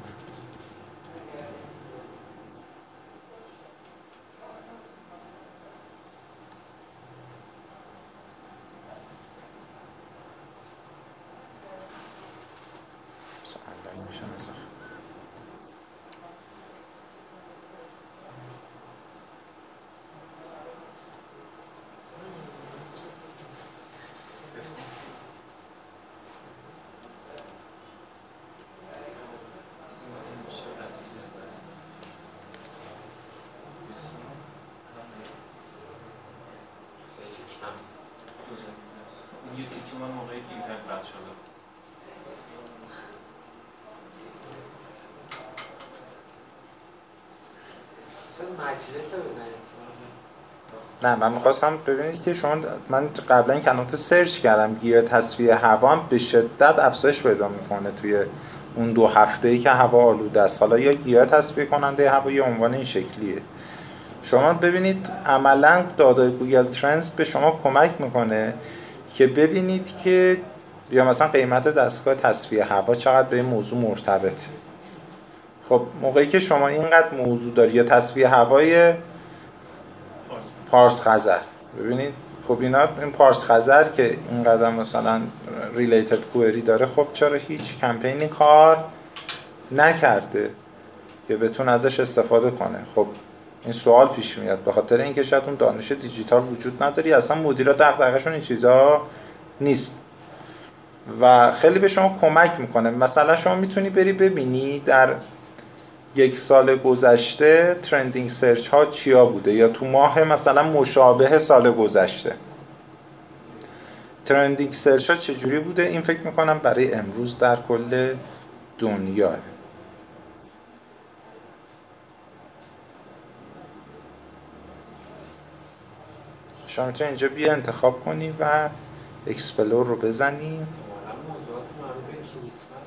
مثلا آنلاین میشه اضافه. یه تیکی من موقعی که اینترنت قطع شده مجلس بزنیم. نه من میخواستم ببینید که شما من قبلا این کلمات سرچ کردم گیاه تصفیه هوا هم به شدت افزایش پیدا میکنه توی اون دو هفته‌ای که هوا آلوده است. حالا یا گیاه تصفیه کننده هوا یا عنوان این شکلیه. شما ببینید عملاً داده گوگل ترندز به شما کمک میکنه که ببینید که یا مثلا قیمت دستگاه تصفیه هوا چقدر به این موضوع مرتبط. خب موقعی که شما اینقدر موضوع داری یا تصفیه هوای پارس خزر ببینید، خب اینا این پارس خزر که اینقدر مثلا ریلیتد کوئری داره، خب چرا هیچ کمپینی کار نکرده که بتونه ازش استفاده کنه؟ خب این سوال پیش میاد به خاطر اینکه شاید اون دانش دیجیتال وجود نداری، اصلا مدیرا دغدغه‌شون این چیزا نیست و خیلی به شما کمک میکنه. مثلا شما میتونی بری ببینی در یک سال گذشته ترندینگ سرچ ها چیا بوده یا تو ماه مثلا مشابه سال گذشته ترندینگ سرچ ها چجوری بوده. این فکر میکنم برای امروز در کل دنیا شما میتونید اینجا بیا انتخاب کنی و اکسپلور رو بزنی. موضوعات مربوط به کریسمس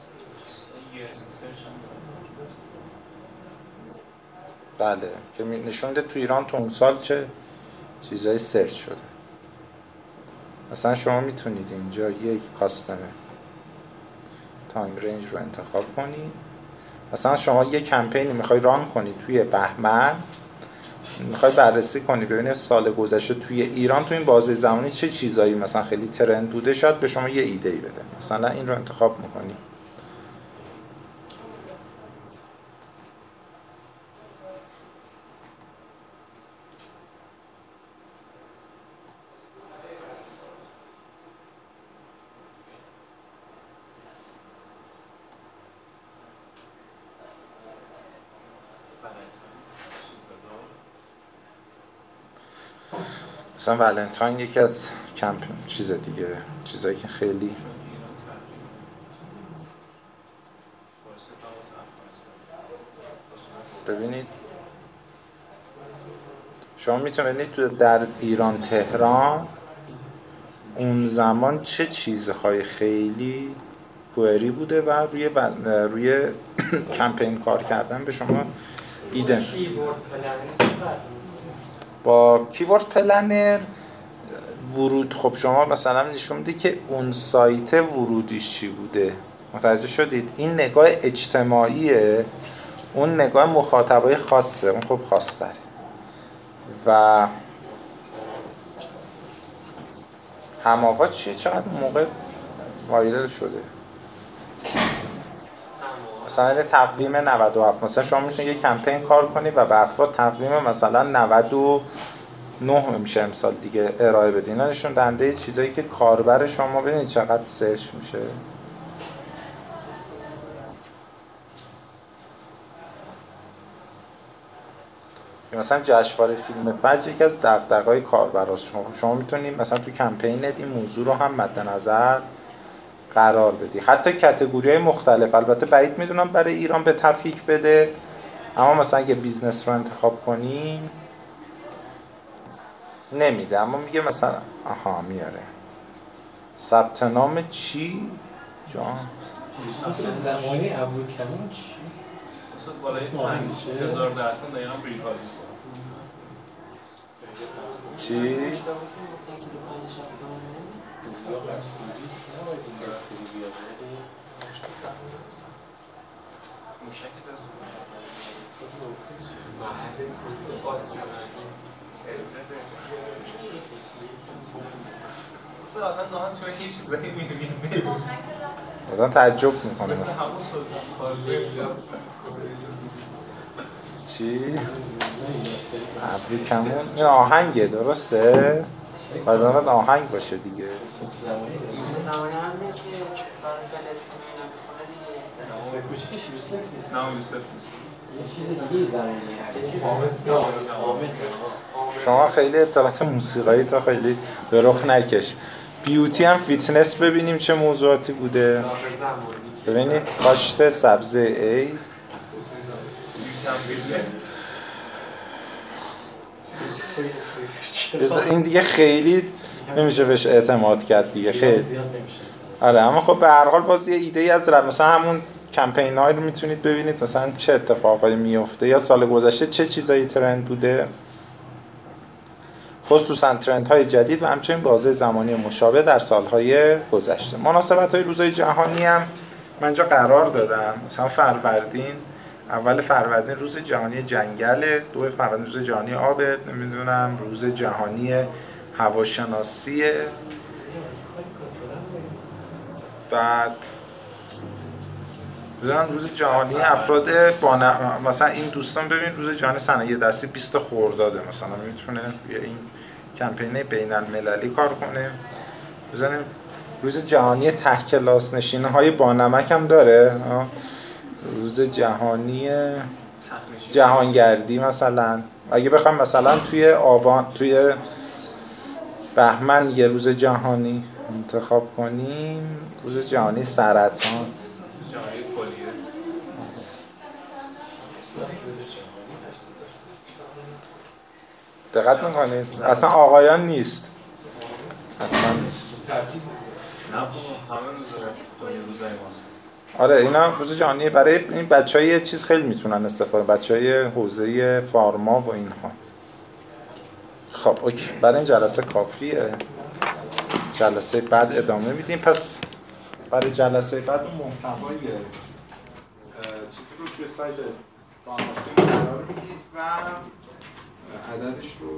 بله که نشون میده تو ایران تو اون سال چه چیزایی سرچ شده. مثلا شما میتونید اینجا یک کاستمر تایم رنج رو انتخاب کنید. مثلا شما یک کمپینی میخوای ران کنی توی بهمن، میخوای بررسی کنی ببینید سال گذشته توی ایران تو این بازه زمانی چه چیزایی مثلا خیلی ترند بوده، شاید به شما یه ایده ای بده. مثلا این رو انتخاب میکنی. مثلا ولنتاین یکی از کمپ چیز دیگه، چیزایی که خیلی ببینید شما میتونید تو در ایران تهران اون زمان چه چیزهای خیلی کوئری بوده و روی بل... روی کمپین کار کردن به شما ایده. با کیورد پلنر ورود، خب شما مثلا نشون میده که اون سایت ورودیش چی بوده، متوجه شدید؟ این نگاه اجتماعیه، اون نگاه مخاطبای خاصه، اون خب خاص تره و هماوا چیه چقدر اون موقع وایرل شده. مثلا تقویم نود و هفت، مثلا شما میتونید یه کمپین کار کنی و به افراد تقویم مثلا نود و نه میشه امسال دیگه ارائه بدین. اینا نشون دهنده چیزایی که کاربر شما ببینید چقدر سرچ میشه. مثلا جشنواره فیلم فجر یکی از دغدغه‌های کاربراست. شما شما میتونید مثلا تو کمپینت این موضوع رو هم مد نظر قرار بدی. حتی کاتگوری‌های مختلف، البته بعید میدونم برای ایران به تفکیک بده، اما مثلا اگه بیزنس رو انتخاب کنیم نمیده، اما میگه مثلا آها میاره ثبت نام چی جان زمانی ابوالکمال چی؟ اصلا بالای پنج هزار درصد دقیقا ریکال چی؟ اصلا آدم نهان توی هیچ چیزایی می‌بینیم آدم تعجب میکنه مثل مثلا همون سلطان چی؟ ابریکمون این آهنگه درسته؟ باید آمد آهنگ باشه دیگه. زمانی همینه که برای فلسطین اینا میخونه دیگه. اسم کوچیکش یوسف نیست. نه یوسف نیست. یه چیز دیگه زمینیه. حامد. شما خیلی اطلاعات موسیقایی تا خیلی به رخ نکش. بیوتی هم فیتنس ببینیم چه موضوعاتی بوده. ببینید کاشت سبزه عید. این دیگه خیلی نمیشه بهش اعتماد کرد دیگه خیلی. آره اما خب به هر حال باز یه ایده ای از رد مثلا همون کمپین های رو میتونید ببینید مثلا چه اتفاقایی میفته یا سال گذشته چه چیزایی ترند بوده، خصوصا ترند های جدید و همچنین بازه زمانی مشابه در سالهای گذشته. مناسبت های روزهای جهانی هم من اینجا قرار دادم. مثلا فروردین، اول فروردین روز جهانی جنگل، دو فروردین روز جهانی آب، نمیدونم روز جهانی هواشناسی، بعد بزنم روز جهانی افراد با ن... مثلا این دوستان ببین روز جهانی صنایع دستی بیست خرداده مثلا میتونه روی این کمپین بین المللی کار کنه. بزنیم روز جهانی ته کلاس نشینه های با نمک هم داره، روز جهانی جهانگردی مثلا اگه بخوام مثلا توی آبان توی بهمن یه روز جهانی انتخاب کنیم، روز جهانی سرطان، جهانی کلیه. دقت میکنید اصلا آقایان نیست اصلا نیست نه بابا همه روزای ماست. آره اینا روز جهانیه برای این بچهای یه چیز خیلی میتونن استفاده بچهای حوزه فارما و اینها. خب اوکی برای این جلسه کافیه. جلسه بعد ادامه میدیم. پس برای جلسه بعد اون محتوای چیزی رو توی سایت فارماسی قرار میدید و عددش رو